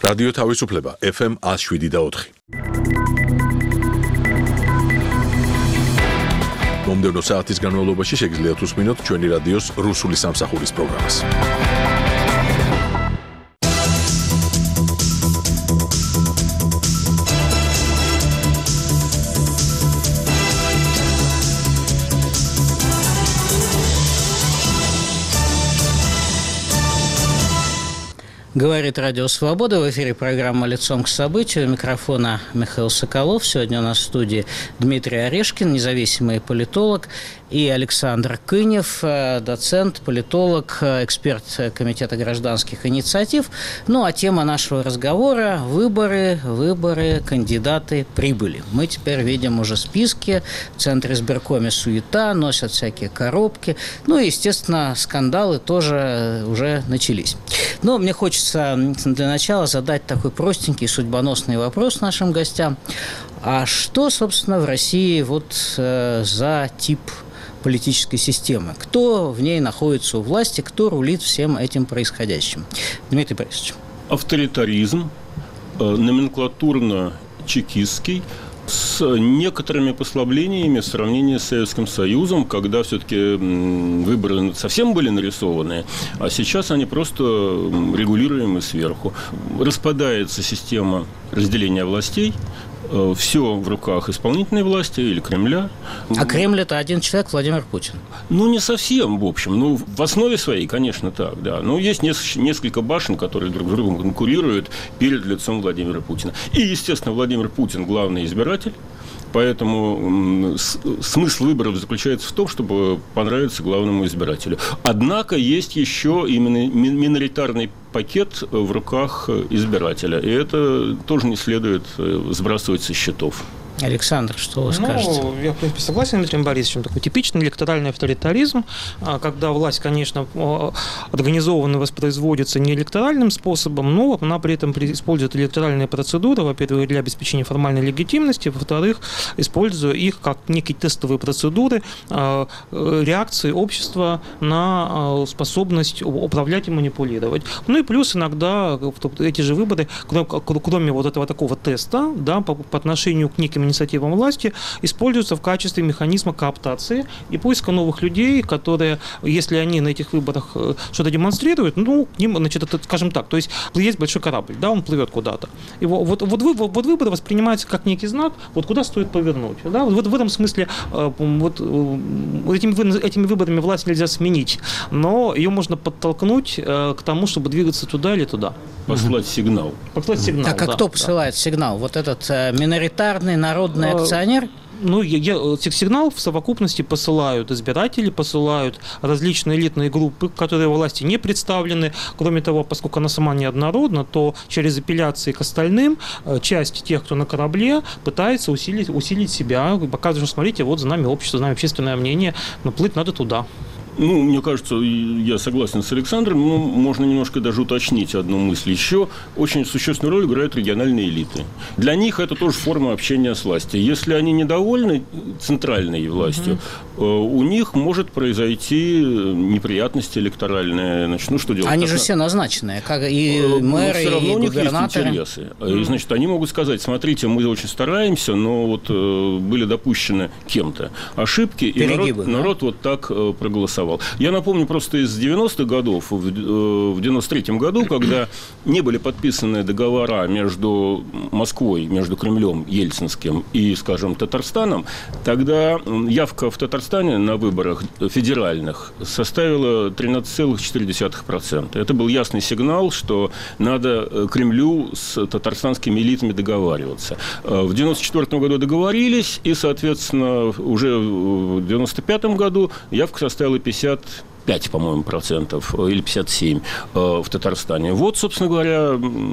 რადიო თავისუფლება FM 107.4. მომდევნო საათის განმავლობაში შეგიძლიათ უსმინოთ ჩვენი რადიოს რუსული სამსახურის პროგრამას. Говорит Радио Свобода. В эфире программа «Лицом к событию». У микрофона Михаил Соколов. Сегодня у нас в студии Дмитрий Орешкин, независимый политолог, и Александр Кынев, доцент, политолог, эксперт Комитета гражданских инициатив. Ну, а тема нашего разговора – выборы, кандидаты прибыли. Мы теперь видим уже списки, в Центре избиркоме суета, носят всякие коробки. Ну, и, естественно, скандалы тоже уже начались. Но мне хочется для начала задать такой простенький судьбоносный вопрос нашим гостям. А что, собственно, в России за тип политической системы? Кто в ней находится у власти, кто рулит всем этим происходящим? Дмитрий Борисович. Авторитаризм, номенклатурно-чекистский, с некоторыми послаблениями в сравнении с Советским Союзом, когда все-таки выборы совсем были нарисованы, а сейчас они просто регулируемы сверху. Распадается система разделения властей, все в руках исполнительной власти или Кремля. А Кремль – это один человек, Владимир Путин? Ну, не совсем, в общем. В основе своей, конечно, так, да. Но есть несколько башен, которые друг с другом конкурируют перед лицом Владимира Путина. И, естественно, Владимир Путин – главный избиратель. Поэтому смысл выборов заключается в том, чтобы понравиться главному избирателю. Однако есть еще именно миноритарный пакет в руках избирателя. И это тоже не следует сбрасывать со счетов. Александр, что вы скажете? Я, в принципе, согласен с Дмитрием Борисовичем. Такой типичный электоральный авторитаризм, когда власть, конечно, организованно воспроизводится не электоральным способом, но она при этом использует электоральные процедуры, во-первых, для обеспечения формальной легитимности, во-вторых, используя их как некие тестовые процедуры реакции общества на способность управлять и манипулировать. Ну и плюс иногда эти же выборы, кроме вот этого такого теста, да, по отношению к неким инициативам власти, используются в качестве механизма кооптации и поиска новых людей, которые, если они на этих выборах что-то демонстрируют, к ним, это, скажем так, то есть большой корабль, да, он плывет куда-то. И вот выборы воспринимаются как некий знак, куда стоит повернуть. Да? В этом смысле этими выборами власть нельзя сменить, но ее можно подтолкнуть к тому, чтобы двигаться туда или туда. Послать сигнал. Так, а кто посылает сигнал? Вот этот миноритарный народный акционер? Сигнал в совокупности посылают избиратели, посылают различные элитные группы, которые у власти не представлены. Кроме того, поскольку она сама неоднородна, то через апелляции к остальным часть тех, кто на корабле, пытается усилить себя, показывая, что смотрите, за нами общество, за нами общественное мнение, но плыть надо туда. Мне кажется, я согласен с Александром, но можно немножко даже уточнить одну мысль. Еще очень существенную роль играют региональные элиты. Для них это тоже форма общения с властью. Если они недовольны центральной властью, у них может произойти неприятности электоральные. Что делать? Они же все назначенные, как и мэры, все равно и у них губернаторы. Есть интересы. И, они могут сказать, смотрите, мы очень стараемся, но были допущены кем-то ошибки, перегибы, и народ вот так проголосовал. Я напомню просто из 90-х годов, в 93-м году, когда не были подписаны договора между Москвой, между Кремлем Ельцинским и, скажем, Татарстаном, тогда явка в Татарстане на выборах федеральных составила 13,4%. Это был ясный сигнал, что надо Кремлю с татарстанскими элитами договариваться. В 94-м году договорились, и, соответственно, уже в 95-м году явка составила 55, по-моему, процентов, или 57 в Татарстане. Вот, собственно говоря,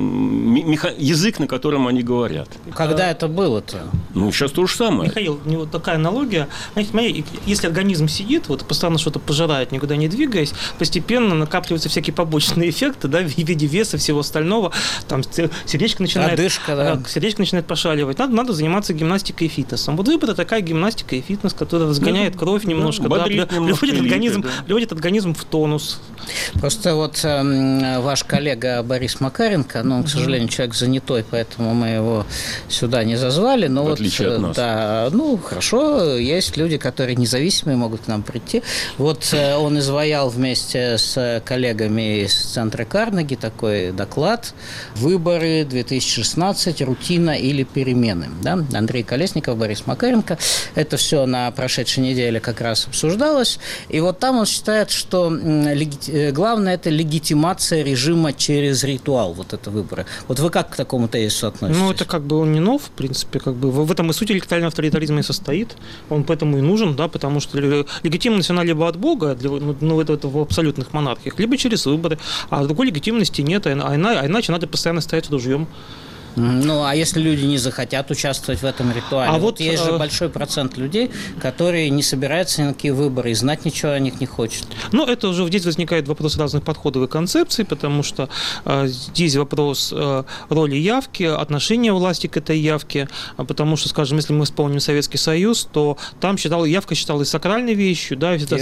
язык, на котором они говорят. Когда это было-то? Сейчас то же самое. Михаил, такая аналогия. Если организм сидит, постоянно что-то пожирает, никуда не двигаясь, постепенно накапливаются всякие побочные эффекты, да, в виде веса, всего остального. Там сердечко начинает... Одышка, да. Сердечко начинает пошаливать. Надо заниматься гимнастикой и фитнесом. Выбор – это такая гимнастика и фитнес, которая разгоняет кровь немножко, да, приводит организм в тонус. Просто вот ваш коллега Борис Макаренко, он, к сожалению, человек занятой, поэтому мы его сюда не зазвали. Но в отличие от нас. Да, хорошо, есть люди, которые независимые, могут к нам прийти. Вот он изваял вместе с коллегами из Центра Карнеги такой доклад «Выборы 2016. Рутина или перемены». Да? Андрей Колесников, Борис Макаренко. Это все на прошедшей неделе как раз обсуждалось. И вот там он считает, что главное – это легитимация режима через ритуал, вот это выборы. Вот вы как к такому тезису относитесь? Это он не нов, в принципе, в этом и суть электорального авторитаризма и состоит. Он поэтому и нужен, да, потому что легитимность она либо от Бога, это в абсолютных монархиях, либо через выборы, а другой легитимности нет, а иначе надо постоянно стоять ружьем. А если люди не захотят участвовать в этом ритуале? Вот есть же большой процент людей, которые не собираются ни на какие выборы и знать ничего о них не хочет. Это уже здесь возникает вопрос разных подходов и концепций, потому что здесь вопрос роли явки, отношения власти к этой явке, потому что, скажем, если мы вспомним Советский Союз, то там явка считалась сакральной вещью.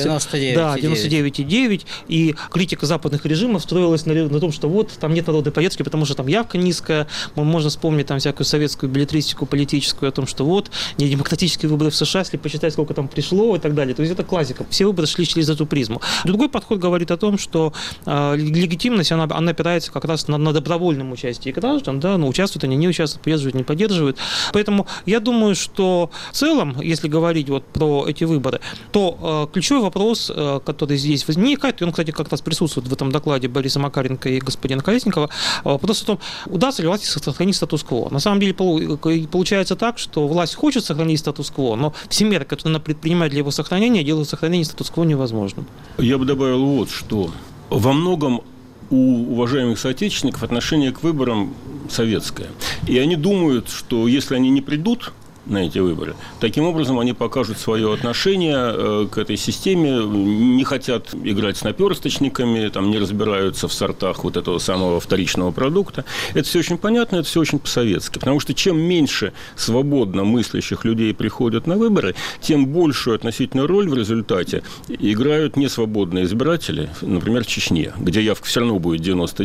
99,9. И критика западных режимов строилась на том, что там нет народной повестки, потому что там явка низкая. Можно вспомнить там всякую советскую билетристику политическую о том, что не демократические выборы в США, если посчитать, сколько там пришло и так далее. То есть это классика. Все выборы шли через эту призму. Другой подход говорит о том, что легитимность, она опирается как раз на добровольном участии граждан, участвуют они, не участвуют, поддерживают, не поддерживают. Поэтому я думаю, что в целом, если говорить про эти выборы, то ключевой вопрос, который здесь возникает, и он, кстати, как раз присутствует в этом докладе Бориса Макаренко и господина Колесникова, вопрос о том, удастся ли власти сохранить статус-кво. На самом деле получается так, что власть хочет сохранить статус-кво, но все меры, которые она предпринимает для его сохранения, делают сохранение статус-кво невозможным. Я бы добавил что во многом у уважаемых соотечественников отношение к выборам советское. И они думают, что если они не придут на эти выборы, таким образом они покажут свое отношение к этой системе, не хотят играть с наперсточниками, не разбираются в сортах этого самого вторичного продукта. Это все очень понятно, это все очень по-советски. Потому что чем меньше свободно мыслящих людей приходят на выборы, тем большую относительную роль в результате играют несвободные избиратели, например, в Чечне, где явка все равно будет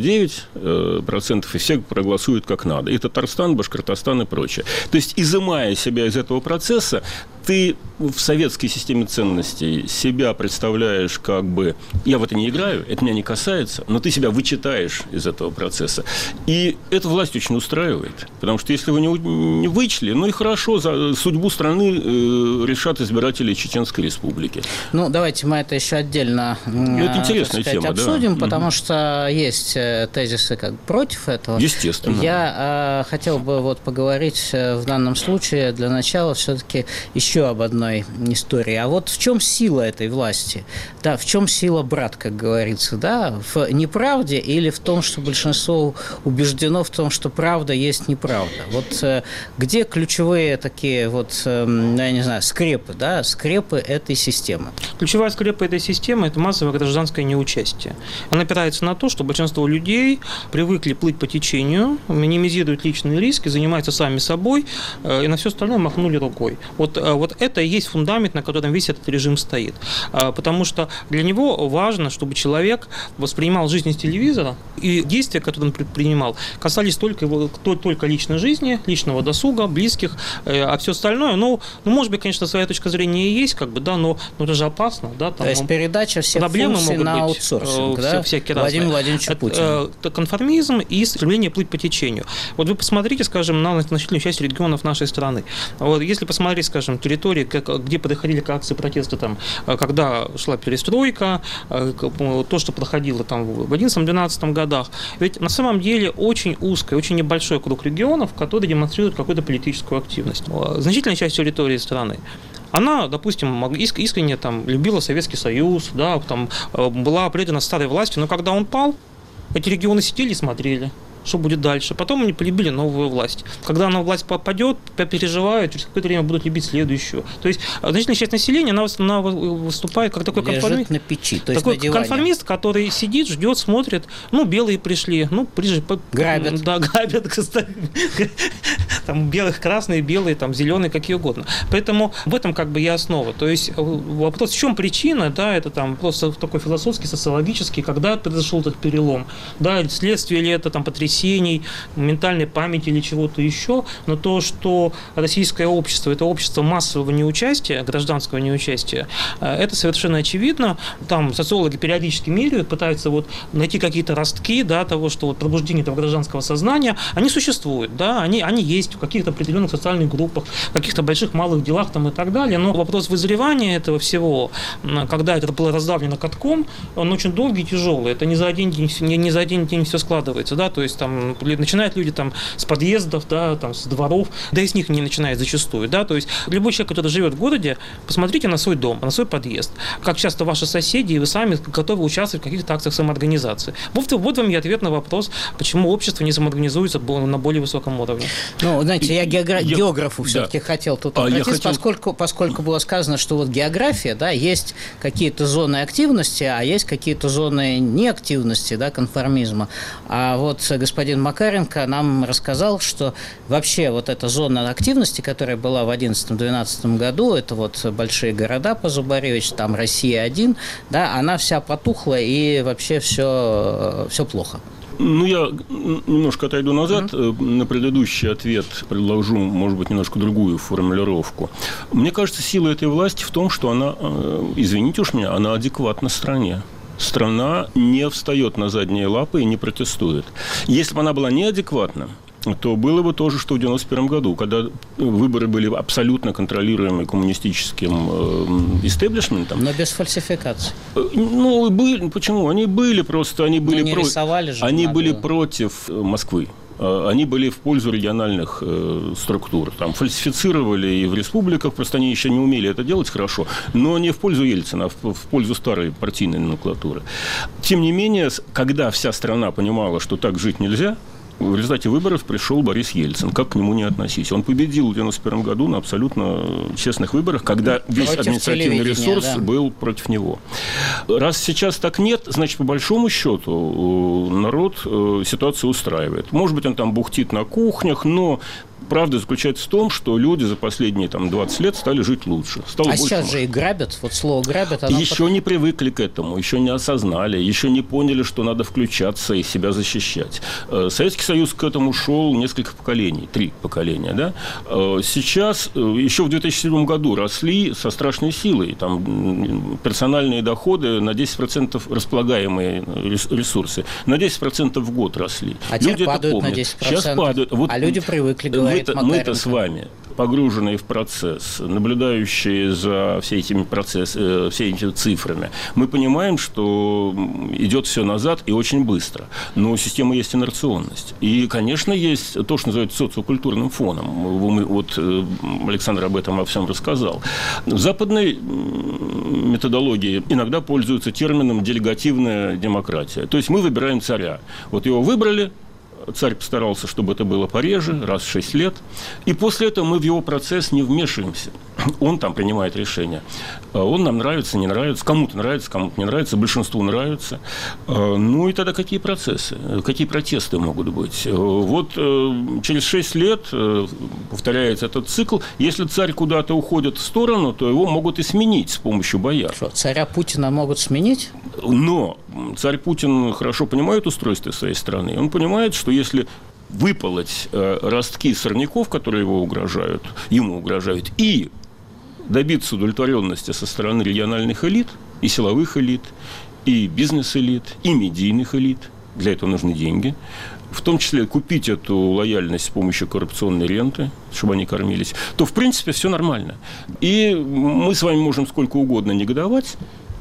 99%, и все проголосуют как надо. И Татарстан, Башкортостан и прочее. То есть, изымая себя из этого процесса, ты в советской системе ценностей себя представляешь я в это не играю, это меня не касается, но ты себя вычитаешь из этого процесса. И эта власть очень устраивает. Потому что если вы не вычли, и хорошо, за судьбу страны решат избиратели Чеченской Республики. Давайте мы это еще отдельно это интересная тема, обсудим, потому что есть тезисы против этого. Естественно. Я хотел бы поговорить в данном случае для начала все-таки еще об одной истории. А в чем сила этой власти? Да, в чем сила брат, как говорится, да? В неправде или в том, что большинство убеждено в том, что правда есть неправда? Где ключевые такие я не знаю, скрепы, да? Скрепы этой системы? Ключевая скрепа этой системы – это массовое гражданское неучастие. Она опирается на то, что большинство людей привыкли плыть по течению, минимизируют личные риски, занимаются сами собой и на все остальное махнули рукой. Вот это и есть фундамент, на котором весь этот режим стоит. Потому что для него важно, чтобы человек воспринимал жизнь из телевизора, и действия, которые он предпринимал, касались только личной жизни, личного досуга, близких, а все остальное, может быть, конечно, своя точка зрения и есть, но это же опасно. Да, то есть передача всех функций на аутсорсинг, да? Владимир Владимирович Путин. Это конформизм и стремление плыть по течению. Вы посмотрите, скажем, на значительную часть регионов нашей страны. Если посмотреть, скажем, территории, где проходили акции протеста, когда шла перестройка, то, что проходило в 2011-2012 годах, ведь на самом деле очень узкий, очень небольшой круг регионов, которые демонстрируют какую-то политическую активность. Значительная часть территории страны, она, допустим, искренне любила Советский Союз, была предана старой власти, но когда он пал, эти регионы сидели и смотрели. что будет дальше. Потом они полюбили новую власть. Когда она власть попадет, переживают, через какое-то время будут любить следующую. То есть значительная часть населения, она выступает как такой конформист. На печи, то есть такой на диване. Конформист, который сидит, ждет, смотрит. Белые пришли, грабят. Да, грабят. Там белых, красные, белые, там зеленые, какие угодно. Поэтому в этом и основа. То есть вопрос, в чем причина, да, это там просто такой философский, социологический, когда произошел этот перелом, да, следствие ли это там потрясений, ментальной памяти или чего-то еще, но то, что российское общество, это общество массового неучастия, гражданского неучастия, это совершенно очевидно. Там социологи периодически меряют, пытаются найти какие-то ростки, да, того, что пробуждение этого гражданского сознания, они существуют, да, они есть в каких-то определенных социальных группах, в каких-то больших малых делах там и так далее, но вопрос вызревания этого всего, когда это было раздавлено катком, он очень долгий и тяжелый, это не за один день все складывается, да, то есть там начинают люди там с подъездов, да, там с дворов, да и с них не начинает зачастую, да, то есть любой человек, который живет в городе, посмотрите на свой дом, на свой подъезд, как часто ваши соседи и вы сами готовы участвовать в каких-то акциях самоорганизации. Вот вам и ответ на вопрос, почему общество не самоорганизуется на более высоком уровне. Знаете, я географу все-таки хотел тут обратиться, поскольку было сказано, что география, да, есть какие-то зоны активности, а есть какие-то зоны неактивности, да, конформизма. А господин Макаренко нам рассказал, что вообще эта зона активности, которая была в 2011-2012 году, это большие города по Зубаревич, там Россия-1, да, она вся потухла и вообще все плохо. Я немножко отойду назад. На предыдущий ответ предложу, может быть, немножко другую формулировку. Мне кажется, сила этой власти в том, что она, извините уж меня, она адекватна стране. Страна не встает на задние лапы и не протестует. Если бы она была неадекватна, то было бы то же, что в 1991 году, когда выборы были абсолютно контролируемы коммунистическим истеблишментом. Но без фальсификаций. Почему? Они были рисовали против Москвы. Они были в пользу региональных структур. Там фальсифицировали и в республиках, просто они еще не умели это делать хорошо, но не в пользу Ельцина, а в пользу старой партийной номенклатуры. Тем не менее, когда вся страна понимала, что так жить нельзя, в результате выборов пришел Борис Ельцин. Как к нему не относись? Он победил в 1991 году на абсолютно честных выборах, когда весь административный ресурс был против него. Раз сейчас так нет, значит, по большому счету народ ситуацию устраивает. Может быть, он там бухтит на кухнях, но правда заключается в том, что люди за последние 20 лет стали жить лучше. Сейчас же и грабят. Слово «грабят». Еще не привыкли к этому, еще не осознали, еще не поняли, что надо включаться и себя защищать. Советский Союз к этому шел несколько поколений, 3 поколения. Да? Сейчас, еще в 2007 году росли со страшной силой. Там персональные доходы на 10%, располагаемые ресурсы, на 10% в год росли. А теперь падают на 10%. Сейчас падают. А люди привыкли, говорить. Мы-то с вами, погруженные в процесс, наблюдающие за всеми этими цифрами, мы понимаем, что идет все назад и очень быстро. Но у системы есть инерционность. И, конечно, есть то, что называется социокультурным фоном. Александр об этом во всем рассказал. В западной методологии иногда пользуются термином «делегативная демократия». То есть мы выбираем царя. Его выбрали, царь постарался, чтобы это было пореже, раз в 6 лет. И после этого мы в его процесс не вмешиваемся. Он там принимает решения. Он нам нравится, не нравится. Кому-то не нравится. Большинству нравится. И тогда какие процессы? Какие протесты могут быть? Через 6 лет повторяется этот цикл. Если царь куда-то уходит в сторону, то его могут и сменить с помощью бояр. Что, царя Путина могут сменить? Но царь Путин хорошо понимает устройство своей страны. Он понимает, что если выполоть ростки сорняков, которые ему угрожают, и добиться удовлетворенности со стороны региональных элит, и силовых элит, и бизнес-элит, и медийных элит, для этого нужны деньги, в том числе купить эту лояльность с помощью коррупционной ренты, чтобы они кормились, то, в принципе, все нормально. И мы с вами можем сколько угодно негодовать,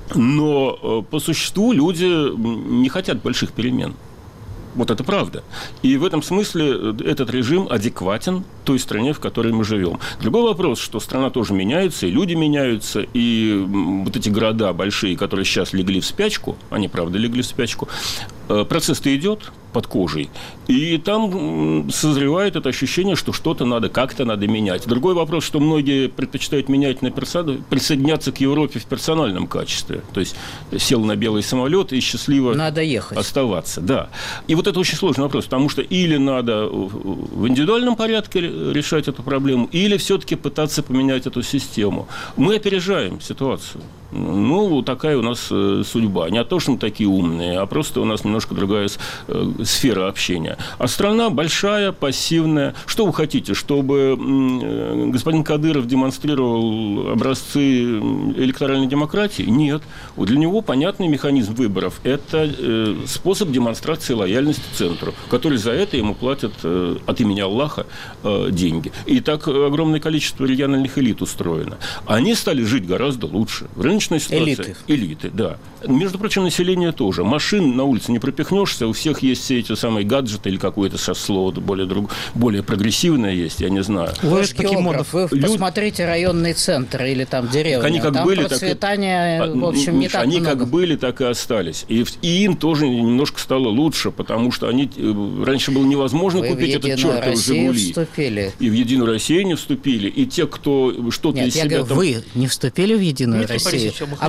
но по существу люди не хотят больших перемен. Это правда. И в этом смысле этот режим адекватен той стране, в которой мы живем. Другой вопрос, что страна тоже меняется, и люди меняются, и эти города большие, которые сейчас легли в спячку, они, правда, легли в спячку, процесс-то идет. под кожей. И там созревает это ощущение, что что-то надо, как-то надо менять. Другой вопрос, что многие предпочитают менять присоединяться к Европе в персональном качестве. То есть сел на белый самолет и счастливо надо ехать. Оставаться. Да. И вот это очень сложный вопрос, потому что или надо в индивидуальном порядке решать эту проблему, или все-таки пытаться поменять эту систему. Мы опережаем ситуацию. Ну, такая у нас судьба. Не то, что мы такие умные, а просто у нас немножко другая сфера общения. А страна большая, пассивная. Что вы хотите, чтобы господин Кадыров демонстрировал образцы электоральной демократии? Нет. Для него понятный механизм выборов – это способ демонстрации лояльности центру, который за это ему платят от имени Аллаха деньги. И так огромное количество региональных элит устроено. Они стали жить гораздо лучше. В рыночной ситуации. Элиты, да. Между прочим, население тоже. Машин на улице не пропихнешься, у всех есть все эти самые гаджеты или какое-то сейчас слово более прогрессивное есть, я не знаю. Вы посмотрите районный центр или там деревня. Они как там были, процветания, в общем, не так много. Они как были, так и остались. И им тоже немножко стало лучше, потому что раньше было невозможно купить этот чертов «Жигули». Вступили. И в «Единую Россию» не вступили. И те, кто что-то из себя... Нет, я говорю, вы не вступили в «Единую Россию».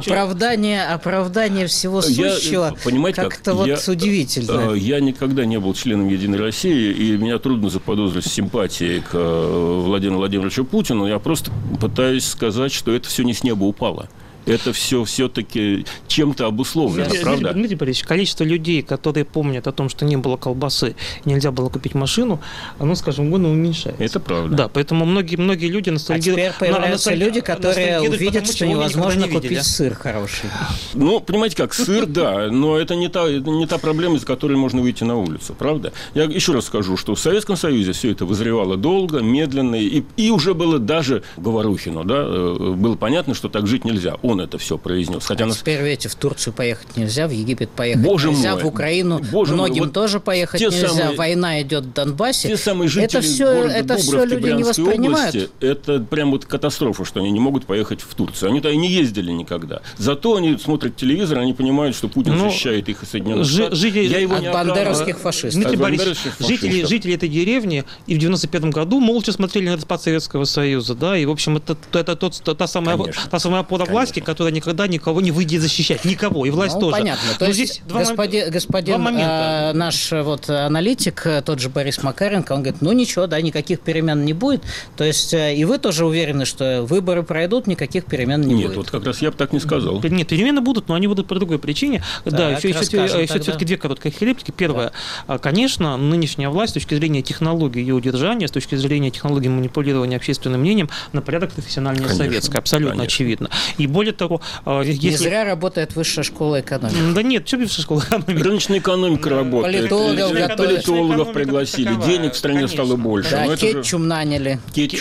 Оправдание всего сущего как-то удивительно. Я никогда не был членом «Единой России», и меня трудно заподозрить в симпатии к Владимиру Владимировичу Путину. Я просто пытаюсь сказать, что это все не с неба упало. Это все-таки чем-то обусловлено, правда? Дмитрий Борисович, количество людей, которые помнят о том, что не было колбасы, нельзя было купить машину, оно с каждым годом уменьшается. Это правда. Да, поэтому многие люди ностальгируют. А теперь появляются люди, которые увидят, что невозможно купить сыр хороший. Ну, понимаете как, сыр, да, но это не та проблема, из-за которой можно выйти на улицу, правда? Я еще раз скажу, что в Советском Союзе все это вызревало долго, медленно, и уже было даже Говорухину, да, было понятно, что так жить нельзя. Он это все произнес. Хотя теперь, видите, в Турцию поехать нельзя, в Египет поехать нельзя, мой. в Украину многим тоже поехать нельзя. Война идет в Донбассе. Те самые жители это все люди не воспринимают. Области, это прям вот катастрофа, что они не могут поехать в Турцию. Они туда и не ездили никогда. Зато они смотрят телевизор, они понимают, что Путин защищает их и Соединенных Штатов. От бандеровских фашистов. Дмитрий Борисович, жители этой деревни и в 95-м году молча смотрели на распад Советского Союза. Да, и, в общем, это та самая опора власти, которая никогда никого не выйдет защищать. Никого. И власть тоже. Понятно. То есть господин наш аналитик, тот же Борис Макаренко, он говорит, ничего, да, никаких перемен не будет. То есть и вы тоже уверены, что выборы пройдут, никаких перемен не будет? Нет, вот как раз я бы так не сказал. Нет, перемены будут, но они будут по другой причине. Да, еще все-таки две коротких реплики. Первое. Конечно, нынешняя власть с точки зрения технологии ее удержания, с точки зрения технологии манипулирования общественным мнением, на порядок профессиональнее советская. Абсолютно очевидно. И более того, не зря работает высшая школа экономики. Да нет, что высшая школа экономики? Рыночная экономика работает. Политологов пригласили, денег в стране стало больше. Да, Кетчум наняли.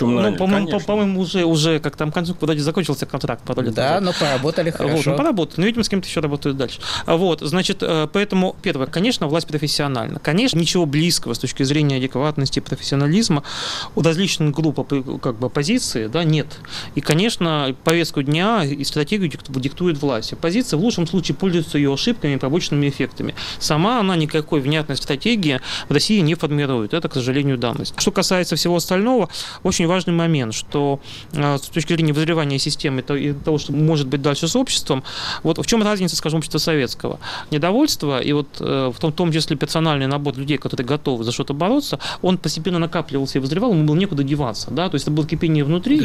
По-моему, уже как там концу, куда закончился контракт. Да, но поработали хорошо. Ну, поработали. Но, видимо, с кем-то еще работают дальше. Значит, поэтому, первое, конечно, власть профессиональна. Конечно, ничего близкого с точки зрения адекватности и профессионализма у различных групп оппозиции, да, нет. И, конечно, повестку дня и стратегию диктует власть. Оппозиция в лучшем случае пользуется ее ошибками и побочными эффектами. Сама она никакой внятной стратегии в России не формирует. Это, к сожалению, данность. Что касается всего остального, очень важный момент, что с точки зрения вызревания системы и того, что может быть дальше с обществом, вот в чем разница, скажем, общества советского? Недовольство и вот в том числе персональный набор людей, которые готовы за что-то бороться, он постепенно накапливался и вызревал, ему было некуда деваться. Да? То есть это было кипение внутри.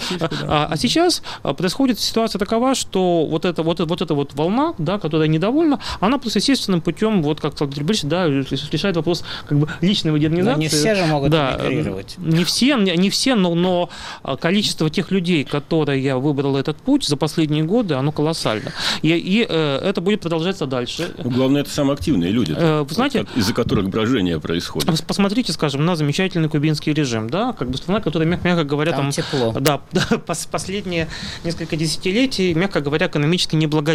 А сейчас происходит ситуация такова, что вот эта волна, да, которая недовольна, она просто естественным путем, вот как Владимир Борисович, да, решает вопрос личной модернизации. Но не все же могут эмигрировать. Не все, но количество тех людей, которые выбрали этот путь за последние годы, оно колоссально. И это будет продолжаться дальше. Главное, это самые активные люди, знаете, из-за которых брожение происходит. Посмотрите, скажем, на замечательный кубинский режим, да, страна, которая, мягко говоря, там тепло. Да, последние несколько десятилетий, мягко говоря, экономически неблагодетельна.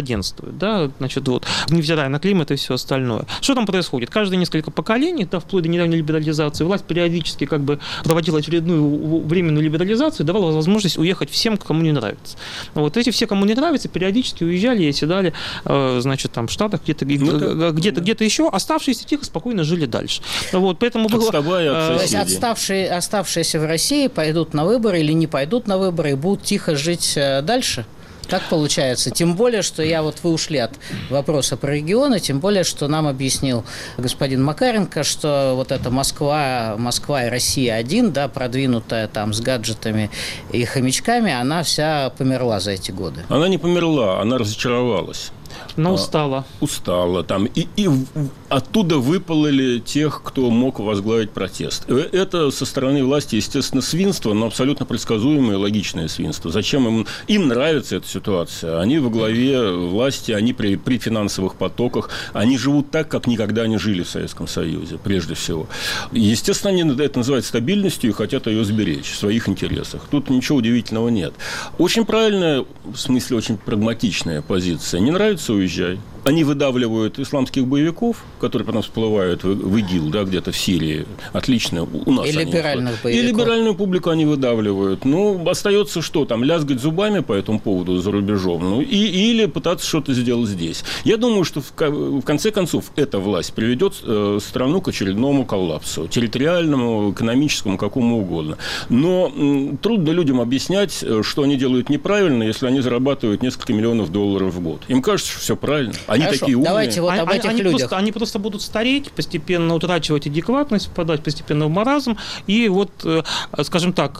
благоденствует, да, значит, вот, невзирая на климат и все остальное. Что там происходит? Каждые несколько поколений, да, вплоть до недавней либерализации, власть периодически как бы проводила очередную временную либерализацию и давала возможность уехать всем, кому не нравится. Вот эти все, кому не нравится, периодически уезжали и оседали, значит, там, в Штатах, где-то еще, оставшиеся тихо, спокойно жили дальше. Вот, поэтому то есть оставшиеся в России пойдут на выборы или не пойдут на выборы и будут тихо жить дальше? Так получается. Тем более, что вы ушли от вопроса про регионы, тем более, что нам объяснил господин Макаренко, что вот эта Москва и Россия-1, да, продвинутая там с гаджетами и хомячками, она вся померла за эти годы. Она не померла, она разочаровалась. Но устала. Устала. Там. И оттуда выпалили тех, кто мог возглавить протест. Это со стороны власти, естественно, свинство, но абсолютно предсказуемое и логичное свинство. Зачем им нравится эта ситуация? Они во главе власти, они при финансовых потоках, они живут так, как никогда не жили в Советском Союзе, прежде всего. Естественно, они это называют стабильностью и хотят ее сберечь в своих интересах. Тут ничего удивительного нет. Очень правильная, в смысле, очень прагматичная позиция. Не нравится — уезжай. Они выдавливают исламских боевиков, которые потом всплывают в ИГИЛ, да, где-то в Сирии. Отлично. У нас и либеральных боевиков. И либеральную публику они выдавливают. Ну, остается что там? Лязгать зубами по этому поводу за рубежом. Ну, или пытаться что-то сделать здесь. Я думаю, что в конце концов эта власть приведет страну к очередному коллапсу. Территориальному, экономическому, какому угодно. Но трудно людям объяснять, что они делают неправильно, если они зарабатывают несколько миллионов долларов в год. Им кажется, что все правильно. Они Хорошо, такие умные. давайте вот об этих людях. Они просто будут стареть, постепенно утрачивать адекватность, впадать постепенно в маразм. И вот, скажем так,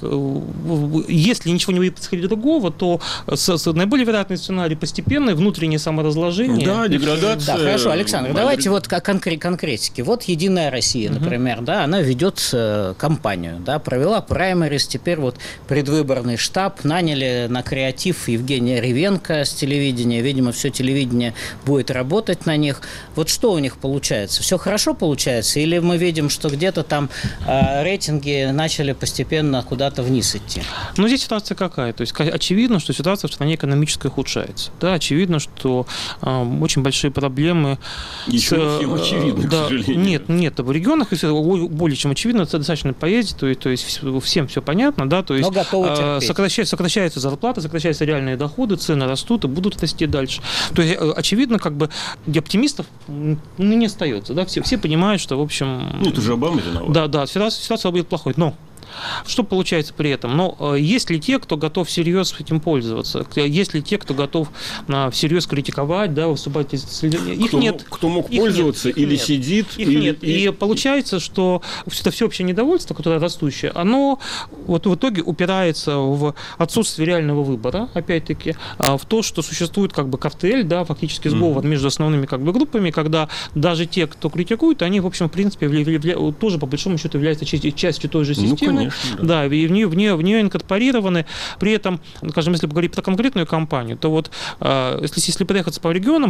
если ничего не будет происходить другого, то наиболее вероятный сценарий постепенное внутреннее саморазложение. Да, деградация. Да, хорошо, Александр, давайте вот конкретики. Вот «Единая Россия», например, да, она ведет кампанию, да, провела праймерис, теперь вот предвыборный штаб, наняли на креатив Евгения Ревенко с телевидения, видимо, все телевидение будет работать на них. Вот что у них получается? Все хорошо получается? Или мы видим, что где-то там рейтинги начали постепенно куда-то вниз идти? Ну, здесь ситуация какая? То есть, очевидно, что ситуация в стране экономически ухудшается. Да, очевидно, что очень большие проблемы... Еще не всем очевидно, да, к сожалению. Нет, в регионах более чем очевидно, это достаточно поездить, то есть всем все понятно, да, то есть сокращаются зарплаты, сокращаются реальные доходы, цены растут и будут расти дальше. То есть, очевидно, как бы оптимистов не остается, да, все понимают, что, в общем... Ну, это же Обама виноват. Да, ситуация будет плохой, но... Что получается при этом? Но есть ли те, кто готов всерьез этим пользоваться? Есть ли те, кто готов всерьез критиковать, да, выступать? Их нет. Кто мог пользоваться или нет. Сидит? Их нет. И получается, что это всеобщее недовольство, которое растущее, оно вот в итоге упирается в отсутствие реального выбора, опять-таки, в то, что существует как бы картель, да, фактически сговор между основными как бы группами, когда даже те, кто критикует, они, в общем, в принципе, тоже по большому счету являются частью той же системы. Конечно, да, и в нее инкорпорированы. При этом, скажем, если поговорить про конкретную компанию, то вот если проехаться по регионам,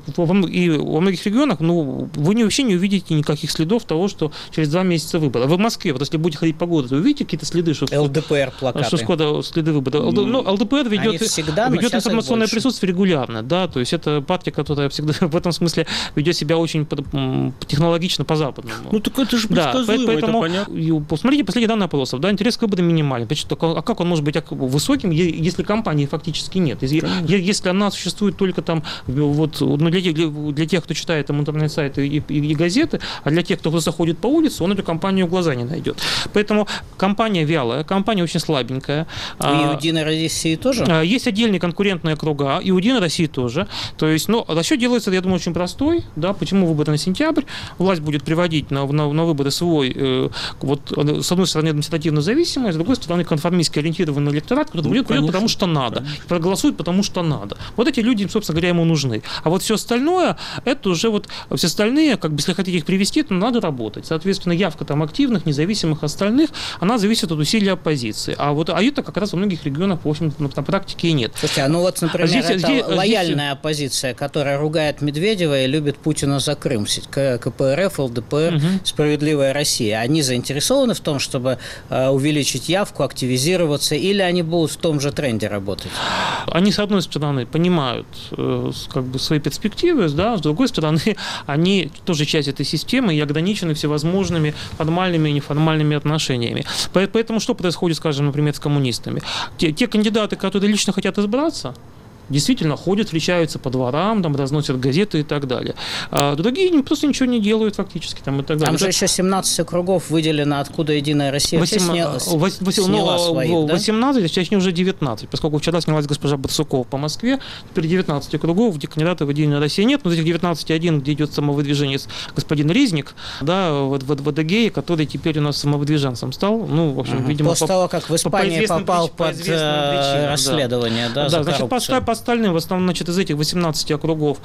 и во многих регионах, ну, вы вообще не увидите никаких следов того, что через 2 месяца выбора. Вы в Москве, вот если будете ходить по городу, вы увидите какие-то следы, что ЛДПР плакаты. Что скоро следы выбора. Ну, ЛДПР ведет информационное присутствие регулярно, да, то есть это партия, которая всегда в этом смысле ведет себя очень технологично по-западному. Ну, так это же предсказуемо, поэтому, это понятно. Посмотрите последние данные опросов, да, интерес к выборам минимален. Значит, а как он может быть высоким, если компании фактически нет? Если она существует только там, вот, ну, для тех, кто читает там интернет-сайты и газеты, а для тех, кто просто ходит по улице, он эту компанию в глаза не найдет. Поэтому компания вялая, компания очень слабенькая. У «Единой России» тоже? Есть отдельные конкурентные круга, и у «Единой России» тоже. То есть, ну, расчет делается, я думаю, очень простой. Да, почему выборы на сентябрь? Власть будет приводить на выборы свой, вот, с одной стороны, административно зависимый, а с другой стороны, конформистски ориентированный электорат, который будет придет, потому что надо, проголосует, потому что надо. Вот эти люди, собственно говоря, ему нужны. А вот все остальное, это уже вот все остальные, как бы, если хотите их привести, то надо работать. Соответственно, явка там активных, независимых остальных, она зависит от усилий оппозиции. А это как раз во многих регионах, в общем, на практике и нет. Слушайте, ну вот, например, лояльная оппозиция, которая ругает Медведева и любит Путина за Крым, КПРФ, ЛДПР, «Справедливая Россия, они заинтересованы в том, чтобы увеличить явку, активизироваться, или они будут в том же тренде работать? Они, с одной стороны, понимают как бы свои перспективы, да, с другой стороны, они тоже часть этой системы и ограничены всевозможными формальными и неформальными отношениями. Поэтому что происходит, скажем, например, с коммунистами? Те кандидаты, которые лично хотят избраться, действительно ходят, встречаются по дворам, там, разносят газеты и так далее. А другие просто ничего не делают фактически. Там, и так далее. Там же еще 17 округов выделено, откуда «Единая Россия» сняла своих, да? 18, точнее уже 19, поскольку вчера снялась госпожа Барсукова по Москве, теперь 19 округов, где кандидатов в «Единую Россию» нет, но из этих 19 один, где идет самовыдвижение господин Резник, да, в Адыгее, который теперь у нас самовыдвиженцем стал. Ну, в общем, видимо, после того, как в Испании попал под расследование, да, за значит, коррупцию. По остальным, в основном, значит, из этих 18 округов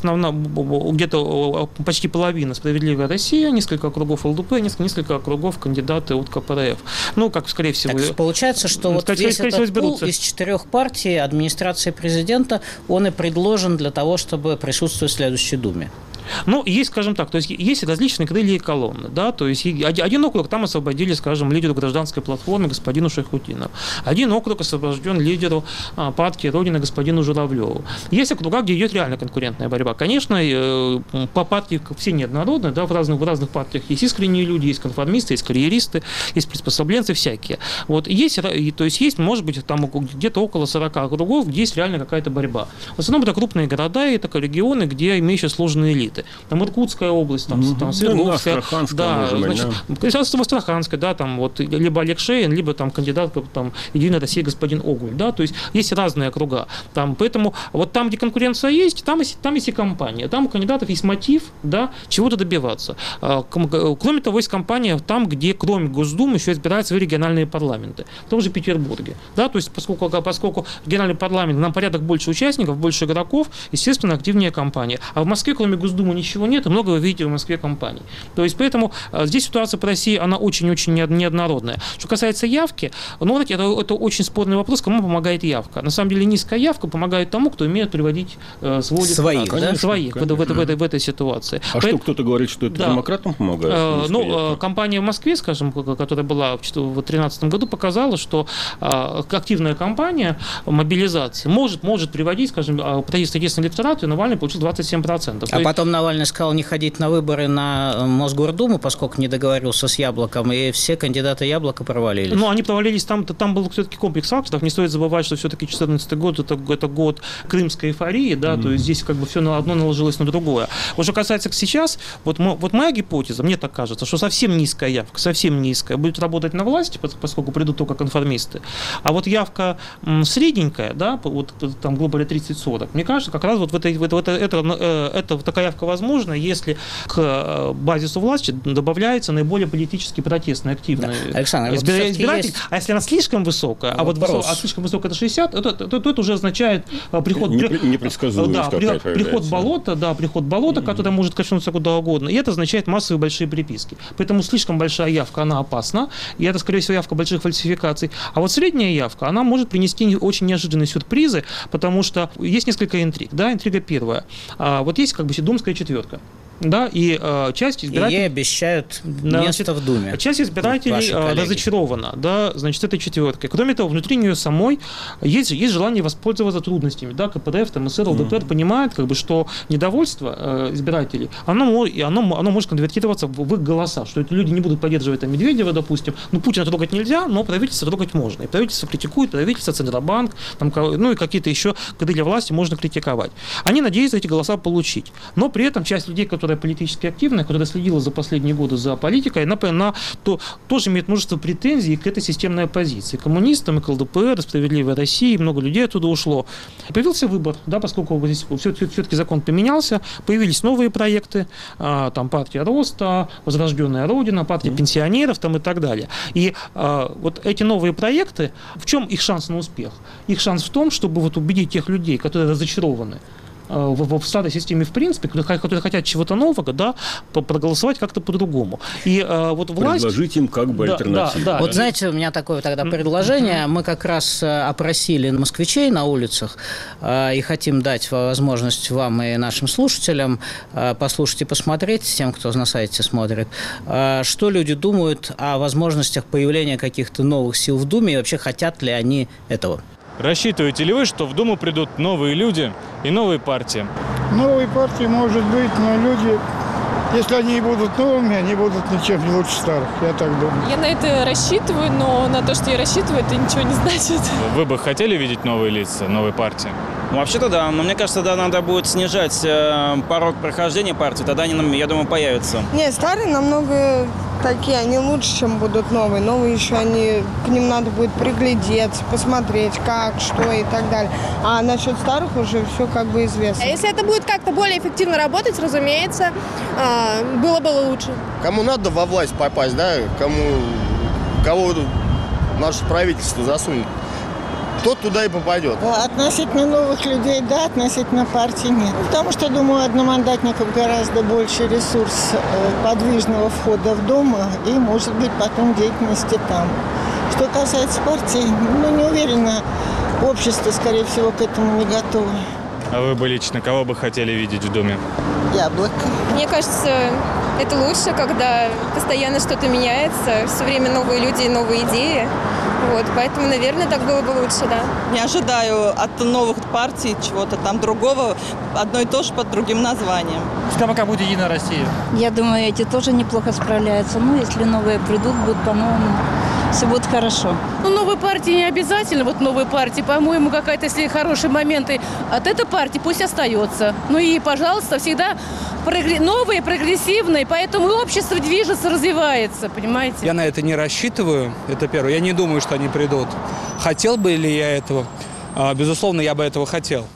где-то почти половина «Справедливая Россия», несколько округов ЛДП, несколько округов кандидаты от КПРФ. Ну, как, скорее всего... Так получается, что вот весь этот пул из 4 партий администрации президента, он и предложен для того, чтобы присутствовать в следующей Думе. Ну, есть, скажем так, то есть есть различные крылья и колонны, да, то есть один округ там освободили, скажем, лидеру гражданской платформы господину Шайхутдинову, один округ освобожден лидеру партии Родина господину Журавлеву. Есть округа, где идет реально конкурентная борьба. Конечно, по партии все неоднородны, да, в разных партиях есть искренние люди, есть конформисты, есть карьеристы, есть приспособленцы всякие. Вот, есть, то есть есть, может быть, там где-то около 40 округов, где есть реально какая-то борьба. В основном это крупные города и это регионы, где имеющие сложные элиты. Там Иркутская область, там Свердловская, да, значит, Астраханская, да, там вот либо Олег Шейн, либо там кандидат там «Единая Россия» господин Огуль, да, то есть есть разные округа. Там, поэтому вот там, где конкуренция есть, там есть и компания, там у кандидатов есть мотив, да, чего-то добиваться. Кроме того, есть компания там, где кроме Госдумы еще избирают свои региональные парламенты, в том же Петербурге, да, то есть поскольку региональный парламент, нам порядок больше участников, больше игроков, естественно, активнее компания. А в Москве, кроме Госдумы, ничего нет, и много вы видите в Москве компаний. То есть, поэтому здесь ситуация по России, она очень-очень неоднородная. Что касается явки, ну, это очень спорный вопрос, кому помогает явка. На самом деле, низкая явка помогает тому, кто умеет приводить своих в этой ситуации. Что, кто-то говорит, что это демократам помогает? Компания в Москве, скажем, которая была в 2013 году, показала, что активная кампания мобилизации может приводить, скажем, против единственного электората, и Навальный получил 27%. А потом Навальный сказал не ходить на выборы на Мосгордуму, поскольку не договорился с Яблоком, и все кандидаты Яблока провалились. Ну, они провалились, там был все-таки комплекс факторов. Не стоит забывать, что все-таки 2014 год это год крымской эйфории, да, то есть здесь как бы все одно наложилось на другое. Вот что касается сейчас, вот моя гипотеза, мне так кажется, что совсем низкая явка, совсем низкая, будет работать на власти, поскольку придут только конформисты. А вот явка средненькая, да, вот там грубо говоря 30-40, мне кажется, как раз вот это такая явка возможна, если к базису власти добавляется наиболее политически протестная, активная избиратель. А если она слишком высокая, слишком высокая это 60, то это уже означает приход болота, которое может качнуться куда угодно, и это означает массовые большие приписки. Поэтому слишком большая явка, она опасна, и это, скорее всего, явка больших фальсификаций. А вот средняя явка, она может принести очень неожиданные сюрпризы, потому что есть несколько интриг. Да, интрига первая. Вот есть как бы думская четверка. Да, и часть избирателей... Ей обещают место в Думе. Часть избирателей разочарована, да, значит, этой четверкой. Кроме того, внутри нее самой есть желание воспользоваться трудностями, да, КПРФ, там, СР, ЛДПР понимает, как бы, что недовольство избирателей, оно может конвертироваться в их голоса, что эти люди не будут поддерживать там Медведева, допустим, ну, Путина трогать нельзя, но правительство трогать можно. И правительство критикует, правительство, Центробанк, там, ну, и какие-то еще крылья власти можно критиковать. Они надеются эти голоса получить. Но при этом часть людей, которые политически активная, которая следила за последние годы за политикой, она тоже имеет множество претензий к этой системной оппозиции. Коммунистам, и к ЛДПР, «Справедливой России», много людей оттуда ушло. Появился выбор, да, поскольку здесь все-таки закон поменялся, появились новые проекты, там партия Роста, Возрожденная Родина, партия пенсионеров там, и так далее. И вот эти новые проекты, в чем их шанс на успех? Их шанс в том, чтобы вот убедить тех людей, которые разочарованы в старой системе в принципе, которые хотят чего-то нового, да, проголосовать как-то по-другому. И вот власть... Предложить им как бы альтернативу. Да. Вот знаете, у меня такое тогда предложение. Мы как раз опросили москвичей на улицах и хотим дать возможность вам и нашим слушателям послушать и посмотреть, тем, кто на сайте смотрит, что люди думают о возможностях появления каких-то новых сил в Думе и вообще хотят ли они этого. Рассчитываете ли вы, что в Думу придут новые люди и новые партии? Новые партии, может быть, но люди, если они и будут новыми, они будут ничем не лучше старых, я так думаю. Я на это рассчитываю, но на то, что я рассчитываю, это ничего не значит. Вы бы хотели видеть новые лица, новые партии? Ну, вообще-то да, но мне кажется, да, надо будет снижать порог прохождения партии, тогда они, я думаю, появятся. Нет, старые намного такие, они лучше, чем будут новые. Новые еще к ним надо будет приглядеться, посмотреть, как, что и так далее. А насчет старых уже все как бы известно. А если это будет как-то более эффективно работать, разумеется, было бы лучше. Кому надо во власть попасть, да, кого наше правительство засунет, тот туда и попадет. Относительно новых людей, да, относительно партии нет. Потому что, думаю, одномандатников гораздо больше ресурс подвижного входа в Думу и, может быть, потом деятельности там. Что касается партий, не уверена, общество, скорее всего, к этому не готово. А вы бы лично кого бы хотели видеть в Думе? Яблоко. Мне кажется, это лучше, когда постоянно что-то меняется, все время новые люди и новые идеи. Вот, поэтому, наверное, так было бы лучше, да. Не ожидаю от новых партий чего-то там другого, одно и то же под другим названием. Пускай пока будет «Единая Россия». Я думаю, эти тоже неплохо справляются. Ну, если новые придут, будут по-новому. Все будет хорошо. Ну, новые партии не обязательно. Вот новые партии, по-моему, какая-то, если хорошие моменты от этой партии, пусть остается. Ну и, пожалуйста, всегда новые, прогрессивные, поэтому и общество движется, развивается, понимаете? Я на это не рассчитываю, это первое. Я не думаю, что они придут. Хотел бы ли я этого? Безусловно, я бы этого хотел.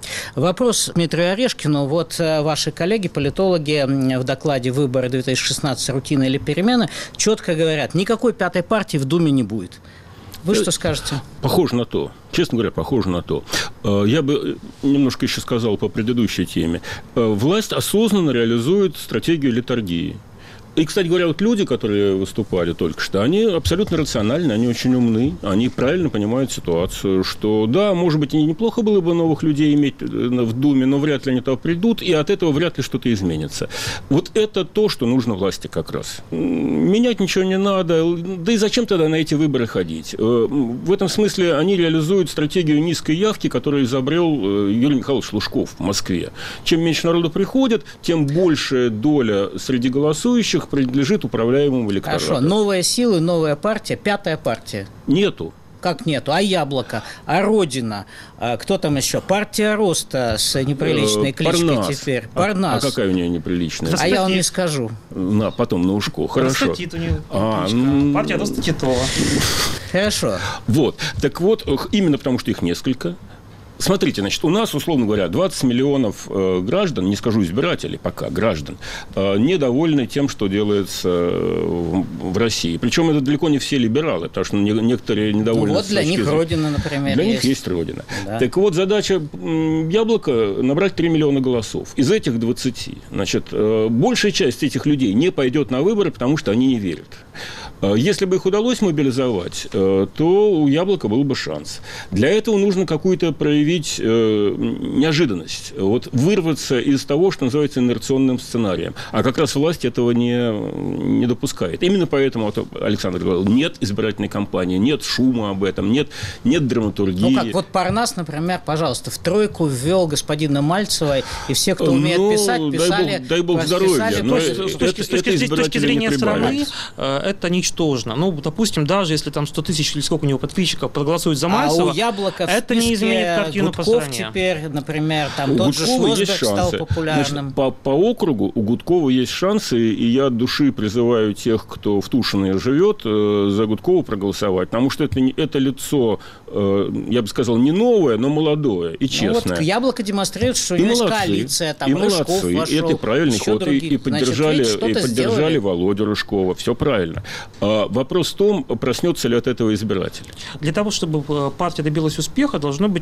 Вопрос Дмитрию Орешкину. Вот ваши коллеги, политологи, в докладе «Выборы-2016. Рутина или перемены» четко говорят, никакой пятой партии в Думе не будет. Вы что скажете? Похоже на то. Честно говоря, похоже на то. Я бы немножко еще сказал по предыдущей теме. Власть осознанно реализует стратегию литургии. И, кстати говоря, вот люди, которые выступали только что, они абсолютно рациональны, они очень умны, они правильно понимают ситуацию, что да, может быть, и неплохо было бы новых людей иметь в Думе, но вряд ли они туда придут, и от этого вряд ли что-то изменится. Вот это то, что нужно власти как раз. Менять ничего не надо, да и зачем тогда на эти выборы ходить? В этом смысле они реализуют стратегию низкой явки, которую изобрел Юрий Михайлович Лужков в Москве. Чем меньше народу приходит, тем большая доля среди голосующих принадлежит управляемому электорату. Хорошо, новые силы, новая партия, пятая партия. Нету. Как нету? А Яблоко? А Родина? А кто там еще? Партия Роста с неприличной кличкой Парнас. Теперь. Парнас. А какая у нее неприличная? А я вам не скажу. Потом на ушко. Хорошо. Простатит у нее. Партия Роста Титова. Хорошо. Вот. Так вот, именно потому, что их несколько. Смотрите, значит, у нас, условно говоря, 20 миллионов граждан, не скажу избирателей пока, граждан, недовольны тем, что делается в России. Причем это далеко не все либералы, потому что некоторые недовольны. Ну, вот для них Родина, например, для них есть Родина. Да. Так вот, задача Яблока – набрать 3 миллиона голосов. Из этих 20, значит, большая часть этих людей не пойдет на выборы, потому что они не верят. Если бы их удалось мобилизовать, то у Яблока был бы шанс. Для этого нужно какую-то проявить неожиданность, вот вырваться из того, что называется инерционным сценарием. А как раз власть этого не допускает. Именно поэтому, вот Александр говорил, нет избирательной кампании, нет шума об этом, нет драматургии. Ну как, вот Парнас, например, пожалуйста, в тройку ввел господина Мальцева, и все, кто умеет писать, писали. Дай бог здоровья. С точки зрения страны это ничтожно. Ну, допустим, даже если там 100 тысяч или сколько у него подписчиков проголосуют за Мальцева, у Яблока это не изменит картину по стране. Теперь, например, там у тот же Гудкова есть Шлосберг стал шансы. популярным. Значит, по округу у Гудкова есть шансы, и я от души призываю тех, кто в Тушино живет, за Гудкова проголосовать, потому что это лицо, я бы сказал, не новое, но молодое и честное. Ну, вот Яблоко демонстрирует, что у него есть коалиция, там Рыжков вошел. Это правильный ход, и поддержали, сделали. Володю Рыжкова, все правильно. Вопрос в том, проснется ли от этого избиратель. Для того, чтобы партия добилась успеха, должно быть два фактора.